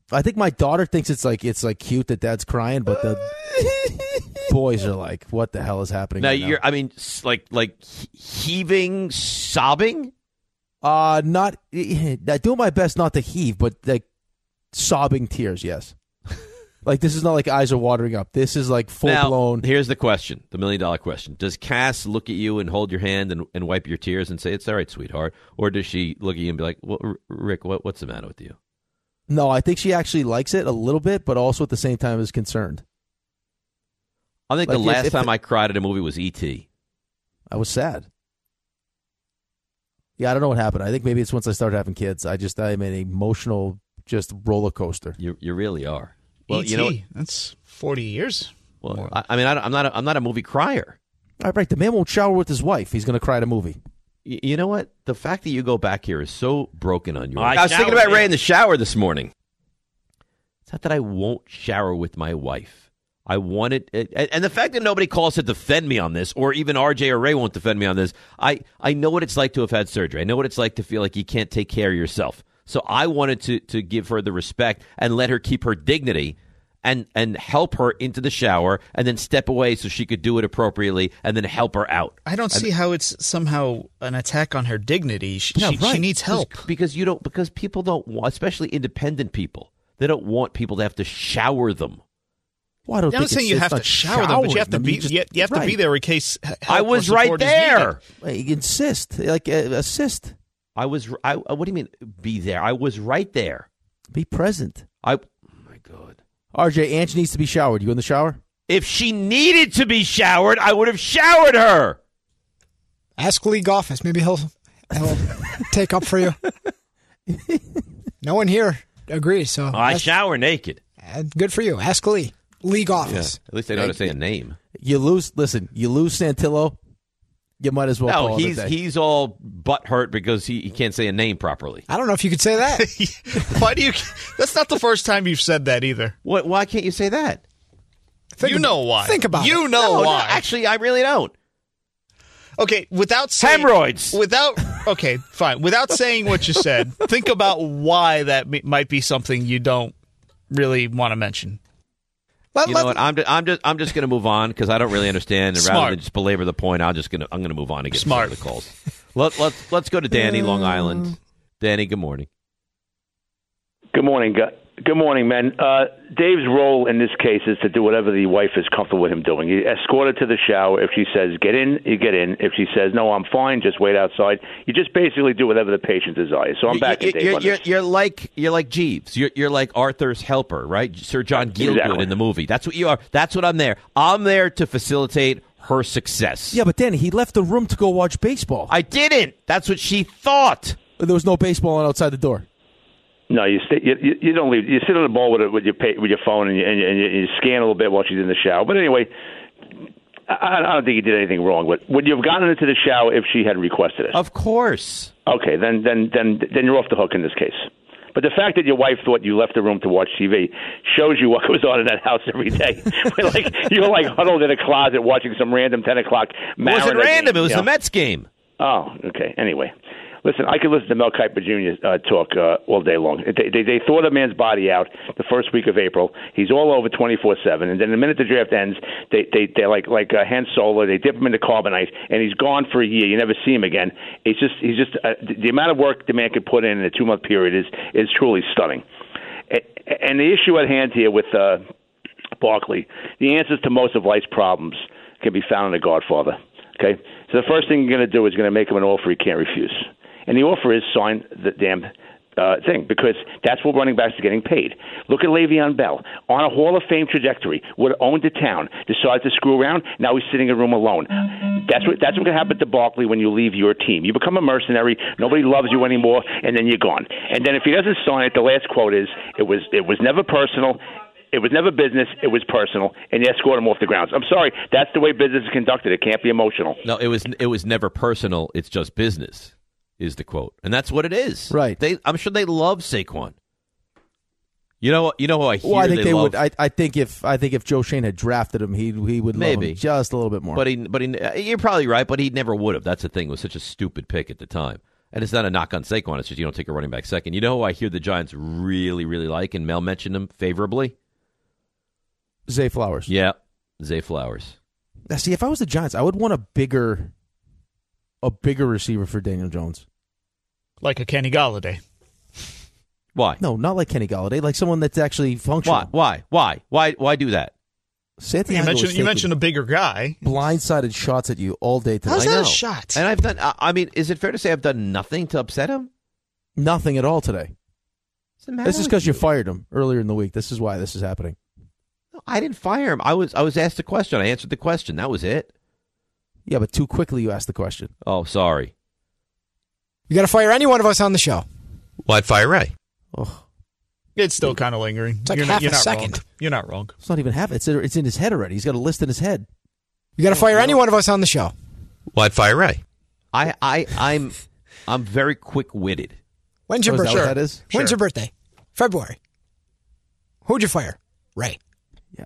I think my daughter thinks it's like it's like cute that dad's crying, but the boys are like, "What the hell is happening?" Now right you're, now? I mean, s- like like he- heaving, sobbing. Uh not. I do my best not to heave, but like sobbing tears. Yes. Like this is not like eyes are watering up. This is like full Now, blown. Here's the question, the million dollar question: does Cass look at you and hold your hand and, and wipe your tears and say, "It's all right, sweetheart," or does she look at you and be like, well, R- "Rick, what, what's the matter with you?" No, I think she actually likes it a little bit, but also at the same time is concerned. I think Like, the if- last if time the- I cried at a movie was E T I was sad. Yeah, I don't know what happened. I think maybe it's once I started having kids. I just I'm an emotional just roller coaster. You you really are. Well, E T, you know, that's forty years. well, I, I mean, I, don't- I'm not a, I'm not a movie crier. All right, the man won't shower with his wife. He's going to cry at a movie. Y- You know what? The fact that you go back here is so broken on you. I I was thinking shower, about Ray yeah. in the shower this morning. It's not that I won't shower with my wife. I want it, and and the fact that nobody calls to defend me on this, or even R J or Ray won't defend me on this. I, I know what it's like to have had surgery. I know what it's like to feel like you can't take care of yourself. So I wanted to to give her the respect and let her keep her dignity. And and help her into the shower, and then step away so she could do it appropriately, and then help her out. I don't And- see how it's somehow an attack on her dignity. She, Yeah, she, right. she needs help. Because, because you don't. Because people don't want, especially independent people. They don't want people to have to shower them. Well, I don't I'm not think saying it's- you it's have not to shower them, but you have to showering be them. just- you, you have to be right. there in case h- help I or was right support is there. needed. Hey, insist, like uh, assist. I was. I. What do you mean? Be there? I was right there. Be present. I. R J, Ange needs to be showered. You in the shower? If she needed to be showered, I would have showered her. Ask league office. Maybe he'll he'll take up for you. No one here agrees. So I ask- shower naked. uh, good for you. Ask Lee. League office. At least I know how to say a name. You lose. Listen, you lose Santillo. You might as well. No, call it a he's day. he's all butt hurt because he, he can't say a name properly. I don't know if you could say that. Why do you? That's not the first time you've said that either. What? Why can't you say that? Think you ab- know why. think about you it. know No, no, why. actually, I really don't. Okay, without saying, Hemorrhoids. Without okay, fine. Without saying what you said, think about why that m- might be something you don't really want to mention. You know what? I'm just, I'm just I'm just going to move on because I don't really understand. And rather Smart. than just belabor the point, I'm just going to I'm going to move on and get Smart. some of the calls. Let let's let's go to Danny, Long Island. Danny, good morning. Good morning. gu- Good morning, men. Uh, Dave's role in this case is to do whatever the wife is comfortable with him doing. You escort her to the shower. If she says, get in, you get in. If she says, no, I'm fine, just wait outside. You just basically do whatever the patient desires. So I'm back You're, at Dave you're, on you're, this. you're like you're like Jeeves. You're you're like Arthur's helper, right? Sir John Gielgud Exactly. in the movie. That's what you are. That's what I'm there. I'm there to facilitate her success. Yeah, but Danny, he left the room to go watch baseball. I didn't. That's what she thought. There was no baseball on outside the door. No, you, stay, you you you don't leave. You sit on the ball with it, with your pa- with your phone and you, and, you, and you, you scan a little bit while she's in the shower. But anyway, I, I don't think you did anything wrong. But would you have gotten into the shower if she had requested it? Of course. Okay, then then then then you're off the hook in this case. But the fact that your wife thought you left the room to watch T V shows you what goes on in that house every day. like you're like huddled in a closet watching some random ten o'clock. It wasn't Mariner random. game, It was you the know? Mets game. Oh, okay. Anyway, listen, I could listen to Mel Kiper Junior Uh, talk uh, all day long. They, they, they throw the man's body out the first week of April. He's all over twenty-four seven. And then the minute the draft ends, they, they, they're like like uh, Han Solo. They dip him into carbonite, and he's gone for a year. You never see him again. It's just he's just uh, the, the amount of work the man could put in in a two-month period is, is truly stunning. And the issue at hand here with uh, Barkley, the answers to most of life's problems can be found in The Godfather. Okay, so the first thing you're going to do is going to make him an offer he can't refuse, and the offer is sign the damn uh, thing because that's what running backs are getting paid. Look at Le'Veon Bell on a Hall of Fame trajectory, would have owned a town, decides to screw around. Now he's sitting in a room alone. That's what that's what's going to happen to Barkley when you leave your team. You become a mercenary. Nobody loves you anymore, and then you're gone. And then if he doesn't sign it, the last quote is, "It was it was never personal." It was never business. It was personal, and you escort him off the grounds. I'm sorry. That's the way business is conducted. It can't be emotional. No, it was it was never personal. It's just business, is the quote, and that's what it is. Right. They, I'm sure they love Saquon. You know, you know who I hear. Well, I think they, they, love? would. I, I think if I think if Joe Shane had drafted him, he he would love Maybe him just a little bit more. But he, but he, you're probably right. But he never would have. That's the thing. It was such a stupid pick at the time. And it's not a knock on Saquon. It's just you don't take a running back second. You know who I hear the Giants really, really like, and Mel mentioned him favorably? Zay Flowers. Yeah, Zay Flowers. Now, see, if I was the Giants, I would want a bigger, a bigger receiver for Daniel Jones. Like a Kenny Golladay. Why? No, not like Kenny Golladay. Like someone that's actually functional. Why? Why? Why? Why? Why do that? Santiago You mentioned, is you mentioned a bigger guy. blindsided shots at you all day today. How's I that know. a shot? And I've done. I I mean, is it fair to say I've done nothing to upset him? Nothing at all today. What's the matter This is with because you you? fired him earlier in the week. This is why this is happening. No, I didn't fire him. I was. I was asked a question. I answered the question. That was it. Yeah, but too quickly you asked the question. Oh, sorry. You got to fire any one of us on the show. Why'd fire Ray? Oh, It's still kind of lingering. It's like you're half not, you're a not second. Wrong. You're not wrong. it's not even half. It's it's in his head already. He's got a list in his head. You got to fire any one of us on the show. Why'd fire Ray? I. I. I'm. I'm very quick witted. When's your Oh, is that birthday? what that is? When's Sure. your birthday? February. Who'd you fire? Ray. Yeah.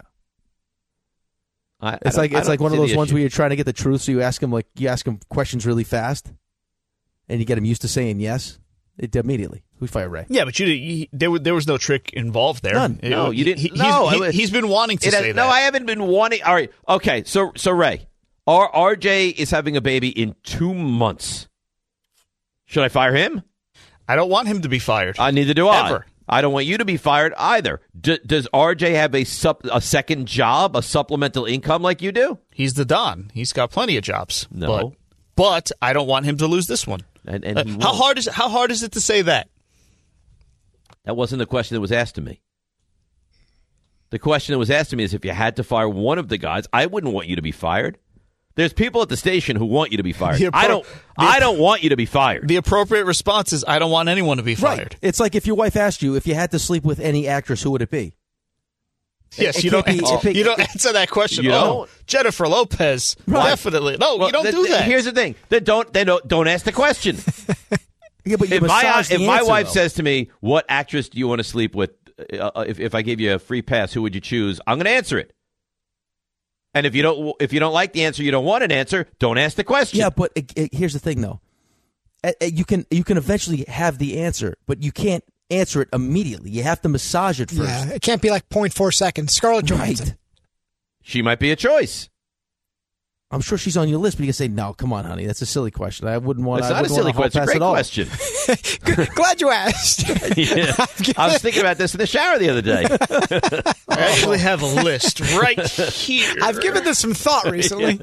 I, It's I like don't- I it's don't like one of see the those ones issue. where you're trying to get the truth, so you ask him like you ask him questions really fast, and you get him used to saying yes. It immediately. We fire Ray. Yeah, but you, you there, was, there was no trick involved there. None. It- No, you didn't. He, no, he's, it was- he, has been wanting to It has- say that. No, I haven't been wanting. All right. Okay. So, so Ray, R- RJ is having a baby in two months. Should I fire him? I don't want him to be fired. Uh, neither do I. Ever. I don't want you to be fired either. D- does R J have a sup- a second job, a supplemental income like you do? He's the Don. He's got plenty of jobs. No. But, but I don't want him to lose this one. And, and Uh, he how won't. hard is how hard is it to say that? That wasn't the question that was asked to me. The question that was asked to me is if you had to fire one of the guys, I wouldn't want you to be fired. There's people at the station who want you to be fired. The appro- I don't. the- I don't want you to be fired. The appropriate response is I don't want anyone to be fired. Right. It's like if your wife asked you if you had to sleep with any actress, who would it be? Yes, It- you it don't. can't be- answer, it- you don't it- answer that question. You oh, don't? Jennifer Lopez, Right. definitely. No, Well, you don't th- do th- that. Here's the thing: they don't. They don't. Don't ask the question. Yeah, but you if my massage the if my answer, wife though. says to me, "What actress do you want to sleep with?" Uh, if if I gave you a free pass, who would you choose? I'm going to answer it. And if you don't if you don't like the answer, you don't want an answer. Don't ask the question. Yeah, but it, it, here's the thing, though. Uh, uh, You can you can eventually have the answer, but you can't answer it immediately. You have to massage it first. Yeah, it can't be like zero point four seconds. Scarlett Johansson. Right. She might be a choice. I'm sure she's on your list, but you can say, "No, come on, honey, that's a silly question. I wouldn't want." It's I not a wouldn't silly want to question. hall Great pass at all. question. Glad you asked. Yeah. I was thinking about this in the shower the other day. I actually have a list right here. I've given this some thought recently.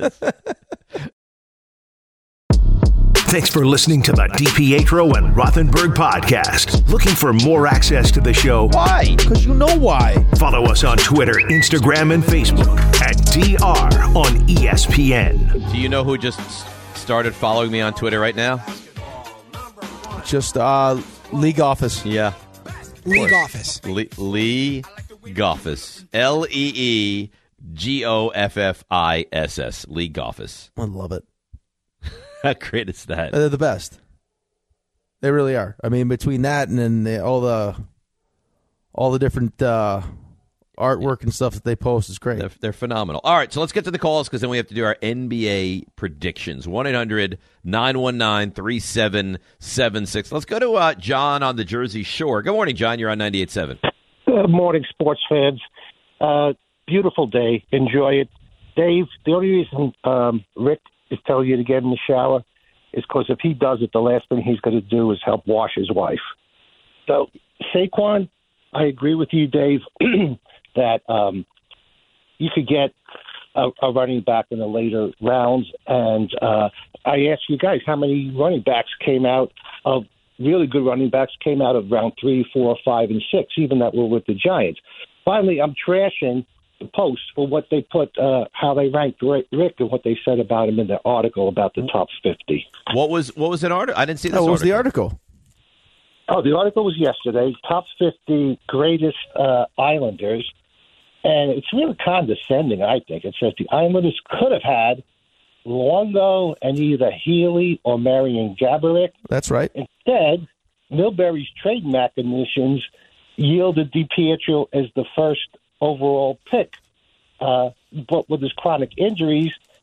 Thanks for listening to the DiPietro and Rothenberg podcast. Looking for more access to the show? Why? Because you know why. Follow us on Twitter, Instagram, and Facebook at D R on E S P N. Do you know who just started following me on Twitter right now? Just uh, league office. Yeah. League office. Lee, Lee Goffis. L E E G O F F I S S. Lee Goffis. I love it. How great is that? They're the best. They really are. I mean, between that and then the, all the all the different uh, artwork and stuff that they post is great. They're, they're phenomenal. All right, so let's get to the calls because then we have to do our N B A predictions. one eight hundred nine one nine three seven seven six. Let's go to uh, John on the Jersey Shore. Good morning, John. You're on ninety-eight point seven. Good morning, sports fans. Uh, beautiful day. Enjoy it. Dave, the only reason um, Rick is telling you to get in the shower is because if he does it, the last thing he's going to do is help wash his wife. So, Saquon, I agree with you, Dave, that um, you could get a, a running back in the later rounds. And uh, I asked you guys how many running backs came out of really good running backs came out of round three, four, five, and six, even that were with the Giants. Finally, I'm trashing the Post for what they put, uh, how they ranked Rick and what they said about him in their article about the top fifty. What was what was that article? I didn't see this. Oh, what was the article. article? Oh, the article was yesterday. Top fifty greatest uh, Islanders, and it's really condescending. I think it says the Islanders could have had Longo and either Healy or Marion Gaborik. That's right. Instead, Milbury's trade machinations yielded DiPietro as the first overall pick. Uh, but with his chronic injuries,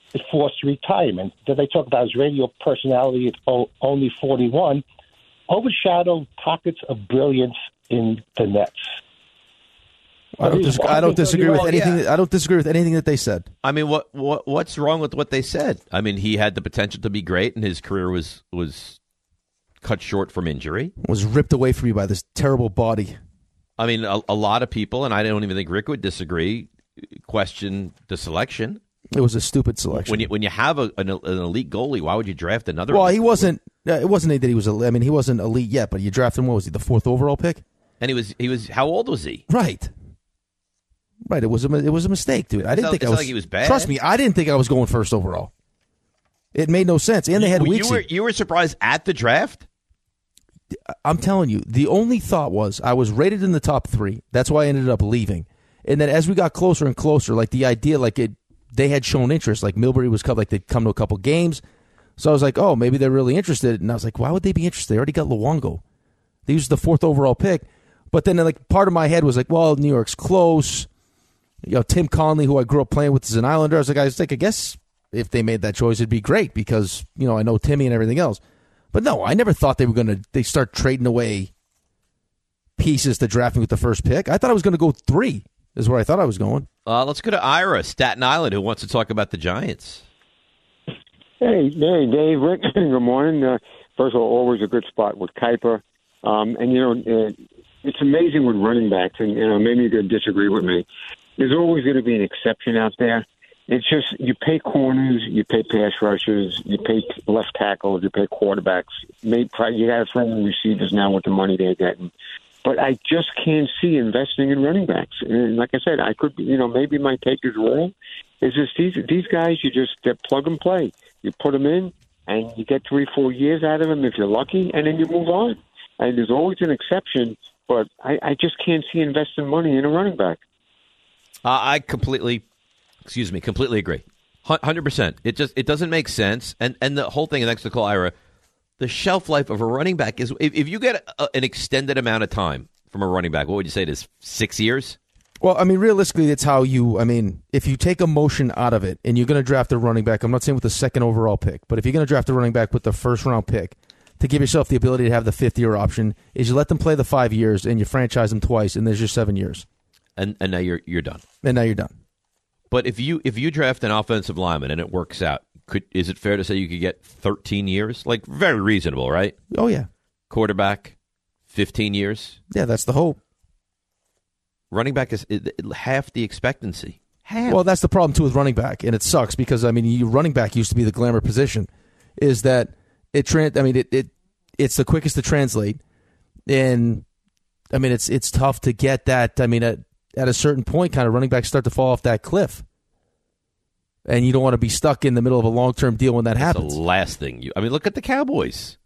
forced retirement that they talk about his radio personality at o- only forty-one overshadowed pockets of brilliance in the Nets. I don't, dis- I don't disagree with anything. That, I don't disagree with anything that they said. I mean, what, what what's wrong with what they said? I mean, he had the potential to be great, and his career was was cut short from injury. Was ripped away from you by this terrible body. I mean, a, a lot of people, and I don't even think Rick would disagree, question the selection. It was a stupid selection. When you when you have a, an, an elite goalie, why would you draft another? Well, he goalie? wasn't. Uh, it wasn't that he was. I mean, he wasn't elite yet, but you drafted him. What was he? The fourth overall pick. And he was. He was. How old was he? Right. Right. It was a. It was a mistake, dude. I didn't not, think it's I was. Not like he was bad. Trust me, I didn't think I was going first overall. It made no sense, and they had you, weeks. You were, you were surprised at the draft? I'm telling you, the only thought was I was rated in the top three. That's why I ended up leaving. And then as we got closer and closer, like the idea, like it, they had shown interest. Like Milbury was like they'd come to a couple games. So I was like, oh, maybe they're really interested. And I was like, why would they be interested? They already got Luongo. They used the fourth overall pick. But then like part of my head was like, well, New York's close. You know, Tim Conley, who I grew up playing with, is an Islander. I was like, I was like, I guess if they made that choice, it'd be great because, you know, I know Timmy and everything else. But no, I never thought they were going to they start trading away pieces to draft me with the first pick. I thought I was going to go three is where I thought I was going. Uh, let's go to Ira, Staten Island, who wants to talk about the Giants. Hey, hey, Dave, Rick, good morning. Uh, first of all, always a good spot with Kuiper. Um, and, you know, uh, it's amazing with running backs, and, you know, maybe you're going to disagree with me. There's always going to be an exception out there. It's just you pay corners, you pay pass rushers, you pay left tackles, you pay quarterbacks. Maybe you got to throw in receivers now with the money they're getting. But I just can't see investing in running backs. And like I said, I could, you know, maybe my take is wrong. It's just these these guys, you just uh, plug and play. You put them in, and you get three, four years out of them if you're lucky, and then you move on. And there's always an exception, but I, I just can't see investing money in a running back. Uh, I completely. Excuse me, completely agree. one hundred percent. It just it doesn't make sense. And and the whole thing, and thanks to call, Ira, the shelf life of a running back is, if, if you get a, an extended amount of time from a running back, what would you say it is, six years? Well, I mean, realistically, it's how you, I mean, if you take emotion out of it and you're going to draft a running back, I'm not saying with the second overall pick, but if you're going to draft a running back with the first round pick, to give yourself the ability to have the fifth year option, is you let them play the five years and you franchise them twice, and there's your seven years. And and now you're you're done. And now you're done. But if you if you draft an offensive lineman and it works out, could is it fair to say you could get thirteen years? Like, very reasonable, right? Oh, yeah. Quarterback, fifteen years? Yeah, that's the hope. Running back is half the expectancy. Half. Well, that's the problem, too, with running back, and it sucks because, I mean, you, running back used to be the glamour position, is that it, tra- I mean, it, it it's the quickest to translate, and, I mean, it's it's tough to get that, I mean, at, at a certain point, kind of running backs start to fall off that cliff. And you don't want to be stuck in the middle of a long-term deal when that That's happens. the last thing you... I mean, look at the Cowboys.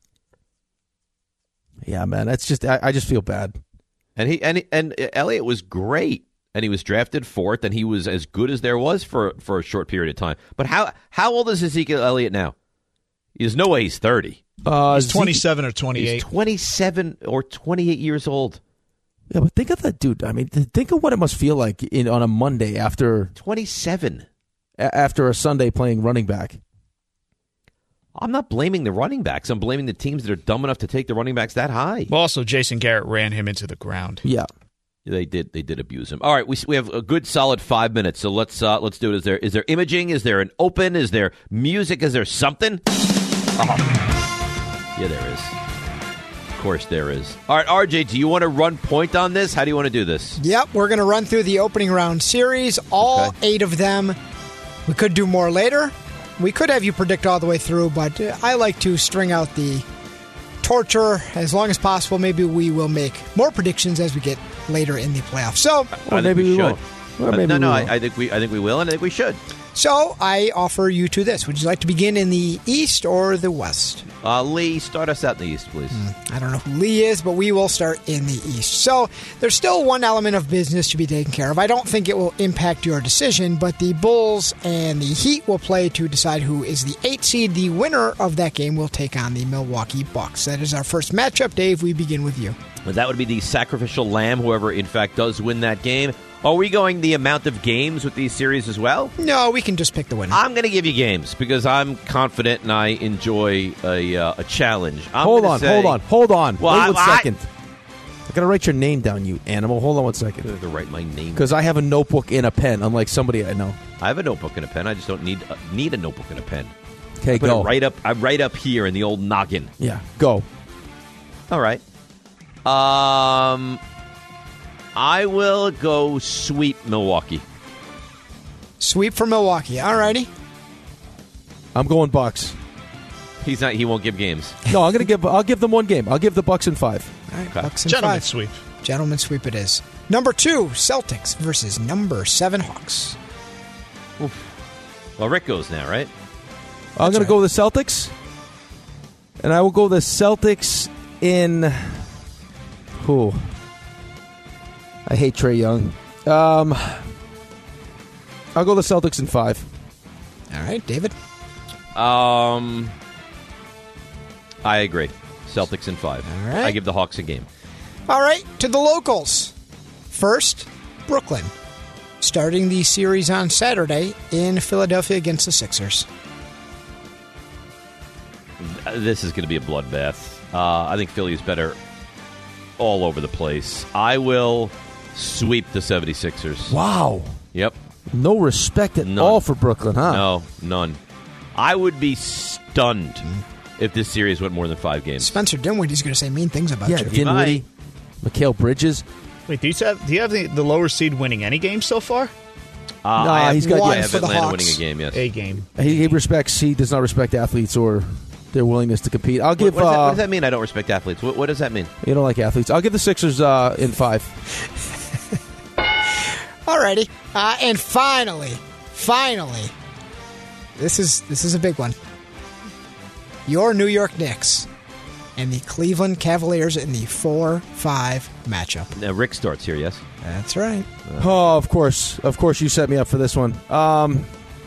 Yeah, man, that's just... I, I just feel bad. And he and and Elliott was great, and he was drafted fourth, and he was as good as there was for, for a short period of time. But how how old is Ezekiel Elliott now? There's no way he's thirty. Uh, he's twenty-seven or twenty-eight. He's twenty-seven or twenty-eight years old. Yeah, but think of that, dude. I mean, think of what it must feel like in on a Monday after twenty-seven, a- after a Sunday playing running back. I'm not blaming the running backs. I'm blaming the teams that are dumb enough to take the running backs that high. Well, also, Jason Garrett ran him into the ground. Yeah, they did. They did abuse him. All right, we we have a good solid five minutes. So let's uh, let's do it. Is there is there imaging? Is there an open? Is there music? Is there something? Oh. Yeah, there is. Of course, there is. All right, R J, do you want to run point on this? How do you want to do this? Yep, we're going to run through the opening round series, all okay. eight of them. We could do more later. We could have you predict all the way through, but I like to string out the torture as long as possible. Maybe we will make more predictions as we get later in the playoffs. So, or maybe we, we will. Or maybe no, no, I, I think we, I think we will, and I think we should. So, I offer you two this. Would you like to begin in the East or the West? Uh, Lee, start us out in the East, please. Mm, I don't know who Lee is, but we will start in the East. So, there's still one element of business to be taken care of. I don't think it will impact your decision, but the Bulls and the Heat will play to decide who is the eight seed. The winner of that game will take on the Milwaukee Bucks. That is our first matchup. Dave, we begin with you. That would be the sacrificial lamb, whoever, in fact, does win that game. Are we going the amount of games with these series as well? No, we can just pick the winner. I'm going to give you games because I'm confident and I enjoy a, uh, a challenge. I'm hold gonna on, say, hold on, hold on. Well, Wait I- one I- second. I gotta write your name down, you animal. Hold on one second. I have to write my name. Because I have a notebook and a pen, unlike somebody I know. I have a notebook and a pen. I just don't need uh, need a notebook and a pen. Okay, I put go. It right up. I right up here in the old noggin. Yeah, go. All right. Um, I will go sweep Milwaukee. Sweep for Milwaukee. All righty. I'm going Bucks. He's not. He won't give games. No, I'm gonna give. I'll give them one game. I'll give the Bucks in five. All right, Okay. Bucks and Gentlemen five. sweep. Gentlemen sweep it is. Number two, Celtics versus number seven, Hawks. Well, Rick goes now, right? I'm going to go with the Celtics, and I will go the Celtics in. Who? I hate Trae Young. Um, I'll go the Celtics in five. All right, David. Um, I agree. Celtics in five. All right. I give the Hawks a game. All right, to the locals. First, Brooklyn. Starting the series on Saturday in Philadelphia against the Sixers. This is going to be a bloodbath. Uh, I think Philly is better all over the place. I will sweep the 76ers. Wow. Yep. No respect at None. all for Brooklyn, huh? No, none. I would be stunned if this series went more than five games. Spencer Dinwiddie's going to say mean things about Yeah, you. Dinwiddie, Mikal Bridges. Wait, do you have do you have the, the lower seed winning any game so far? Uh, Nah, I have, he's got- I yeah, have for the Atlanta Hawks. winning a game, yes. A game. He, he respects. He does not respect athletes or their willingness to compete. I'll give. What, what, does that, what uh, does that mean? I don't respect athletes. What, what does that mean? You don't like athletes. I'll give the Sixers uh, in five. Alrighty. Uh, and finally, finally, this is this is a big one. Your New York Knicks and the Cleveland Cavaliers in the four five matchup. Now, Rick starts here, yes? That's right. Oh, of course, of course, you set me up for this one. Um,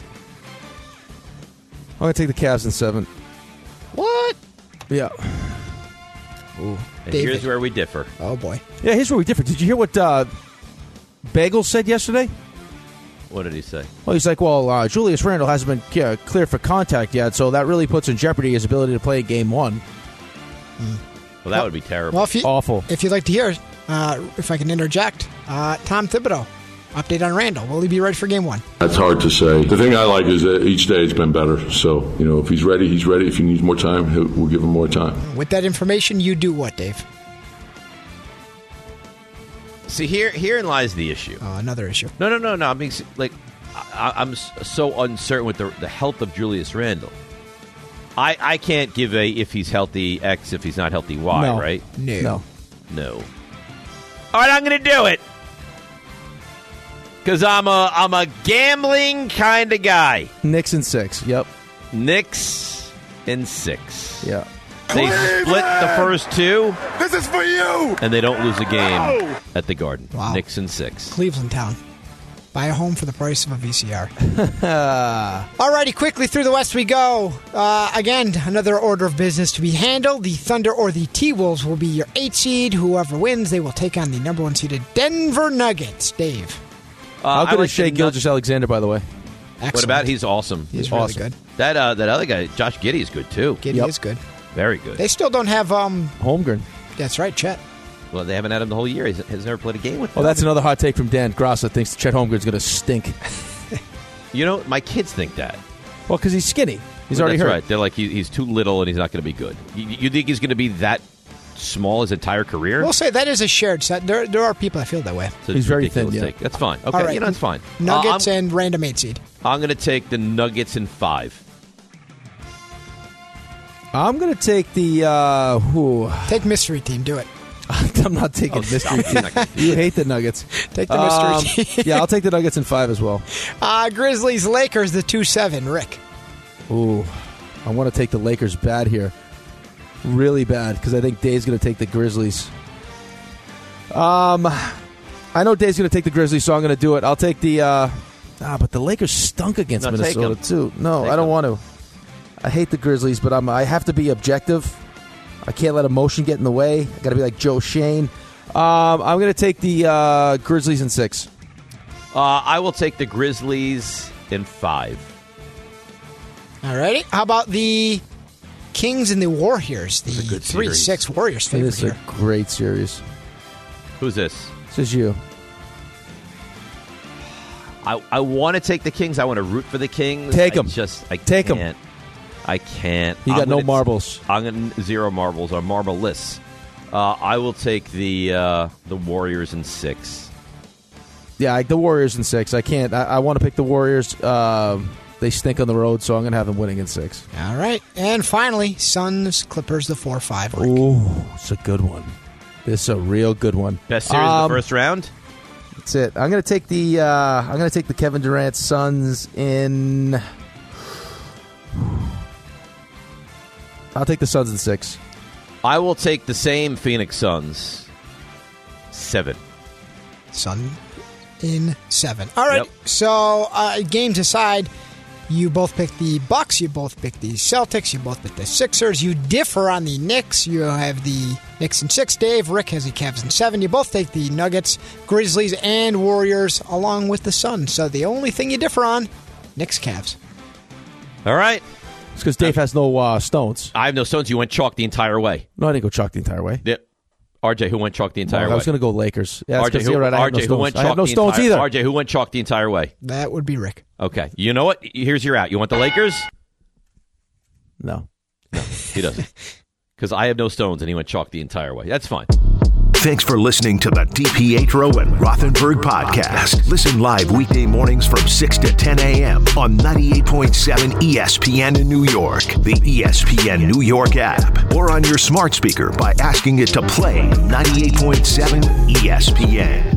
I'm gonna take the Cavs in seven. What? Yeah. Ooh. And David. here's where we differ. Oh boy. Yeah, here's where we differ. Did you hear what uh, Bagel said yesterday? What did he say? Well, he's like, well, uh, Julius Randle hasn't been uh, cleared for contact yet, so that really puts in jeopardy his ability to play game one. Well, that would be terrible. Well, if you, Awful. If you'd like to hear, uh, if I can interject, uh, Tom Thibodeau, update on Randall. Will he be ready for game one? That's hard to say. The thing I like is that each day it's been better. So, you know, if he's ready, he's ready. If he needs more time, he'll, we'll give him more time. With that information, you do what, Dave? See, here, herein lies the issue. Oh, another issue. No, no, no, no. I mean, like, I, I'm s- so uncertain with the, the health of Julius Randle. I, I can't give a if he's healthy X, if he's not healthy Y, No. right? No. No. No. All right, I'm going to do it. Because I'm a, I'm a gambling kind of guy. Knicks in six. Yep. Knicks in six. Yeah. They split the first two, This is for you. and they don't lose a game No. at the Garden. Wow. Knicks in six. Cleveland Town. Buy a home for the price of a V C R. Alrighty, quickly through the West we go. Uh, again, another order of business to be handled. The Thunder or the T-Wolves will be your eight seed. Whoever wins, they will take on the number one seeded Denver Nuggets. Dave. Uh, How I good like is Shea the Nug- Gilgeous-Alexander, by the way? Excellent. What about he's awesome. He's really awesome. good. That uh, that other guy, Josh Giddey, is good too. Giddy Yep. is good. Very good. They still don't have, um, Holmgren. that's right, Chet. Well, they haven't had him the whole year. He's has never played a game with Oh, them. that's another hot take from Dan Grossa. Thinks Chet Holmgren's going to stink. You know, my kids think that. Well, because he's skinny. He's Well, already that's hurt. right. They're like, he, he's too little and he's not going to be good. You, you think he's going to be that small his entire career? We'll say that is a shared set. There, there are people that feel that way. It's a He's very ridiculous thin, yeah. take. That's fine. Okay, All right. you know, it's fine. Nuggets Uh, I'm, and random eight seed. I'm going to take the Nuggets in five. I'm going to take the. Uh, whew. Take mystery team. Do it. I'm not taking Oh, mystery stop. team. You hate the Nuggets. Take the mystery Um, team. yeah, I'll take the Nuggets in five as well. Uh, Grizzlies, Lakers, the two seven. Rick. Ooh, I want to take the Lakers bad here. Really bad, because I think Dave's going to take the Grizzlies. Um, I know Dave's going to take the Grizzlies, so I'm going to do it. I'll take the... Uh, ah, but the Lakers stunk against No, take Minnesota, 'em. too. No, Take I don't 'em. want to. I hate the Grizzlies, but I'm, I have to be objective. I can't let emotion get in the way. I got to be like Joe Shane. Um, I'm going to take the uh, Grizzlies in six. Uh, I will take the Grizzlies in five. All righty. How about the Kings and the Warriors? The a good three series. six Warriors It favorite is a here. great series. Who's this? This is you. I, I want to take the Kings. I want to root for the Kings. Take I 'em. Just I Take 'em. can't. I can't. You got I'm no gonna- marbles. I'm going to zero marbles or marble-less. Uh, I will take the uh, the Warriors in six. Yeah, I, the Warriors in six. I can't. I, I want to pick the Warriors. Um, they stink on the road, so I'm going to have them winning in six. All right. And finally, Suns, Clippers, the four five. Ooh, it's a good one. This is a real good one. Best series Um, of the first round? That's it. I'm going to take the. Uh, I'm going to take the Kevin Durant Suns in. I'll take the Suns in six. I will take the same Phoenix Suns. Seven. Sun in seven. All right. Yep. So, uh, games aside, you both picked the Bucks. You both picked the Celtics. You both picked the Sixers. You differ on the Knicks. You have the Knicks in six. Dave, Rick has the Cavs in seven. You both take the Nuggets, Grizzlies, and Warriors along with the Suns. So the only thing you differ on, Knicks, Cavs. All right. It's because Dave has no uh, stones. I have no stones. You went chalk the entire way. No, I didn't go chalk the entire way. Yep. R J, who went chalk the entire Well, way? I was going to go Lakers. Yeah, R J, who, who, right, I have R J, no who stones. went I chalk have no the stones entire, either. R J, who went chalk the entire way? That would be Rick. Okay. You know what? Here's your out. You want the Lakers? No. No, he doesn't. Because I have no stones, and he went chalk the entire way. That's fine. Thanks for listening to the DiPietro and Rothenberg podcast. Listen live weekday mornings from six to ten a.m. on ninety-eight point seven E S P N in New York, the E S P N New York app, or on your smart speaker by asking it to play ninety-eight point seven E S P N.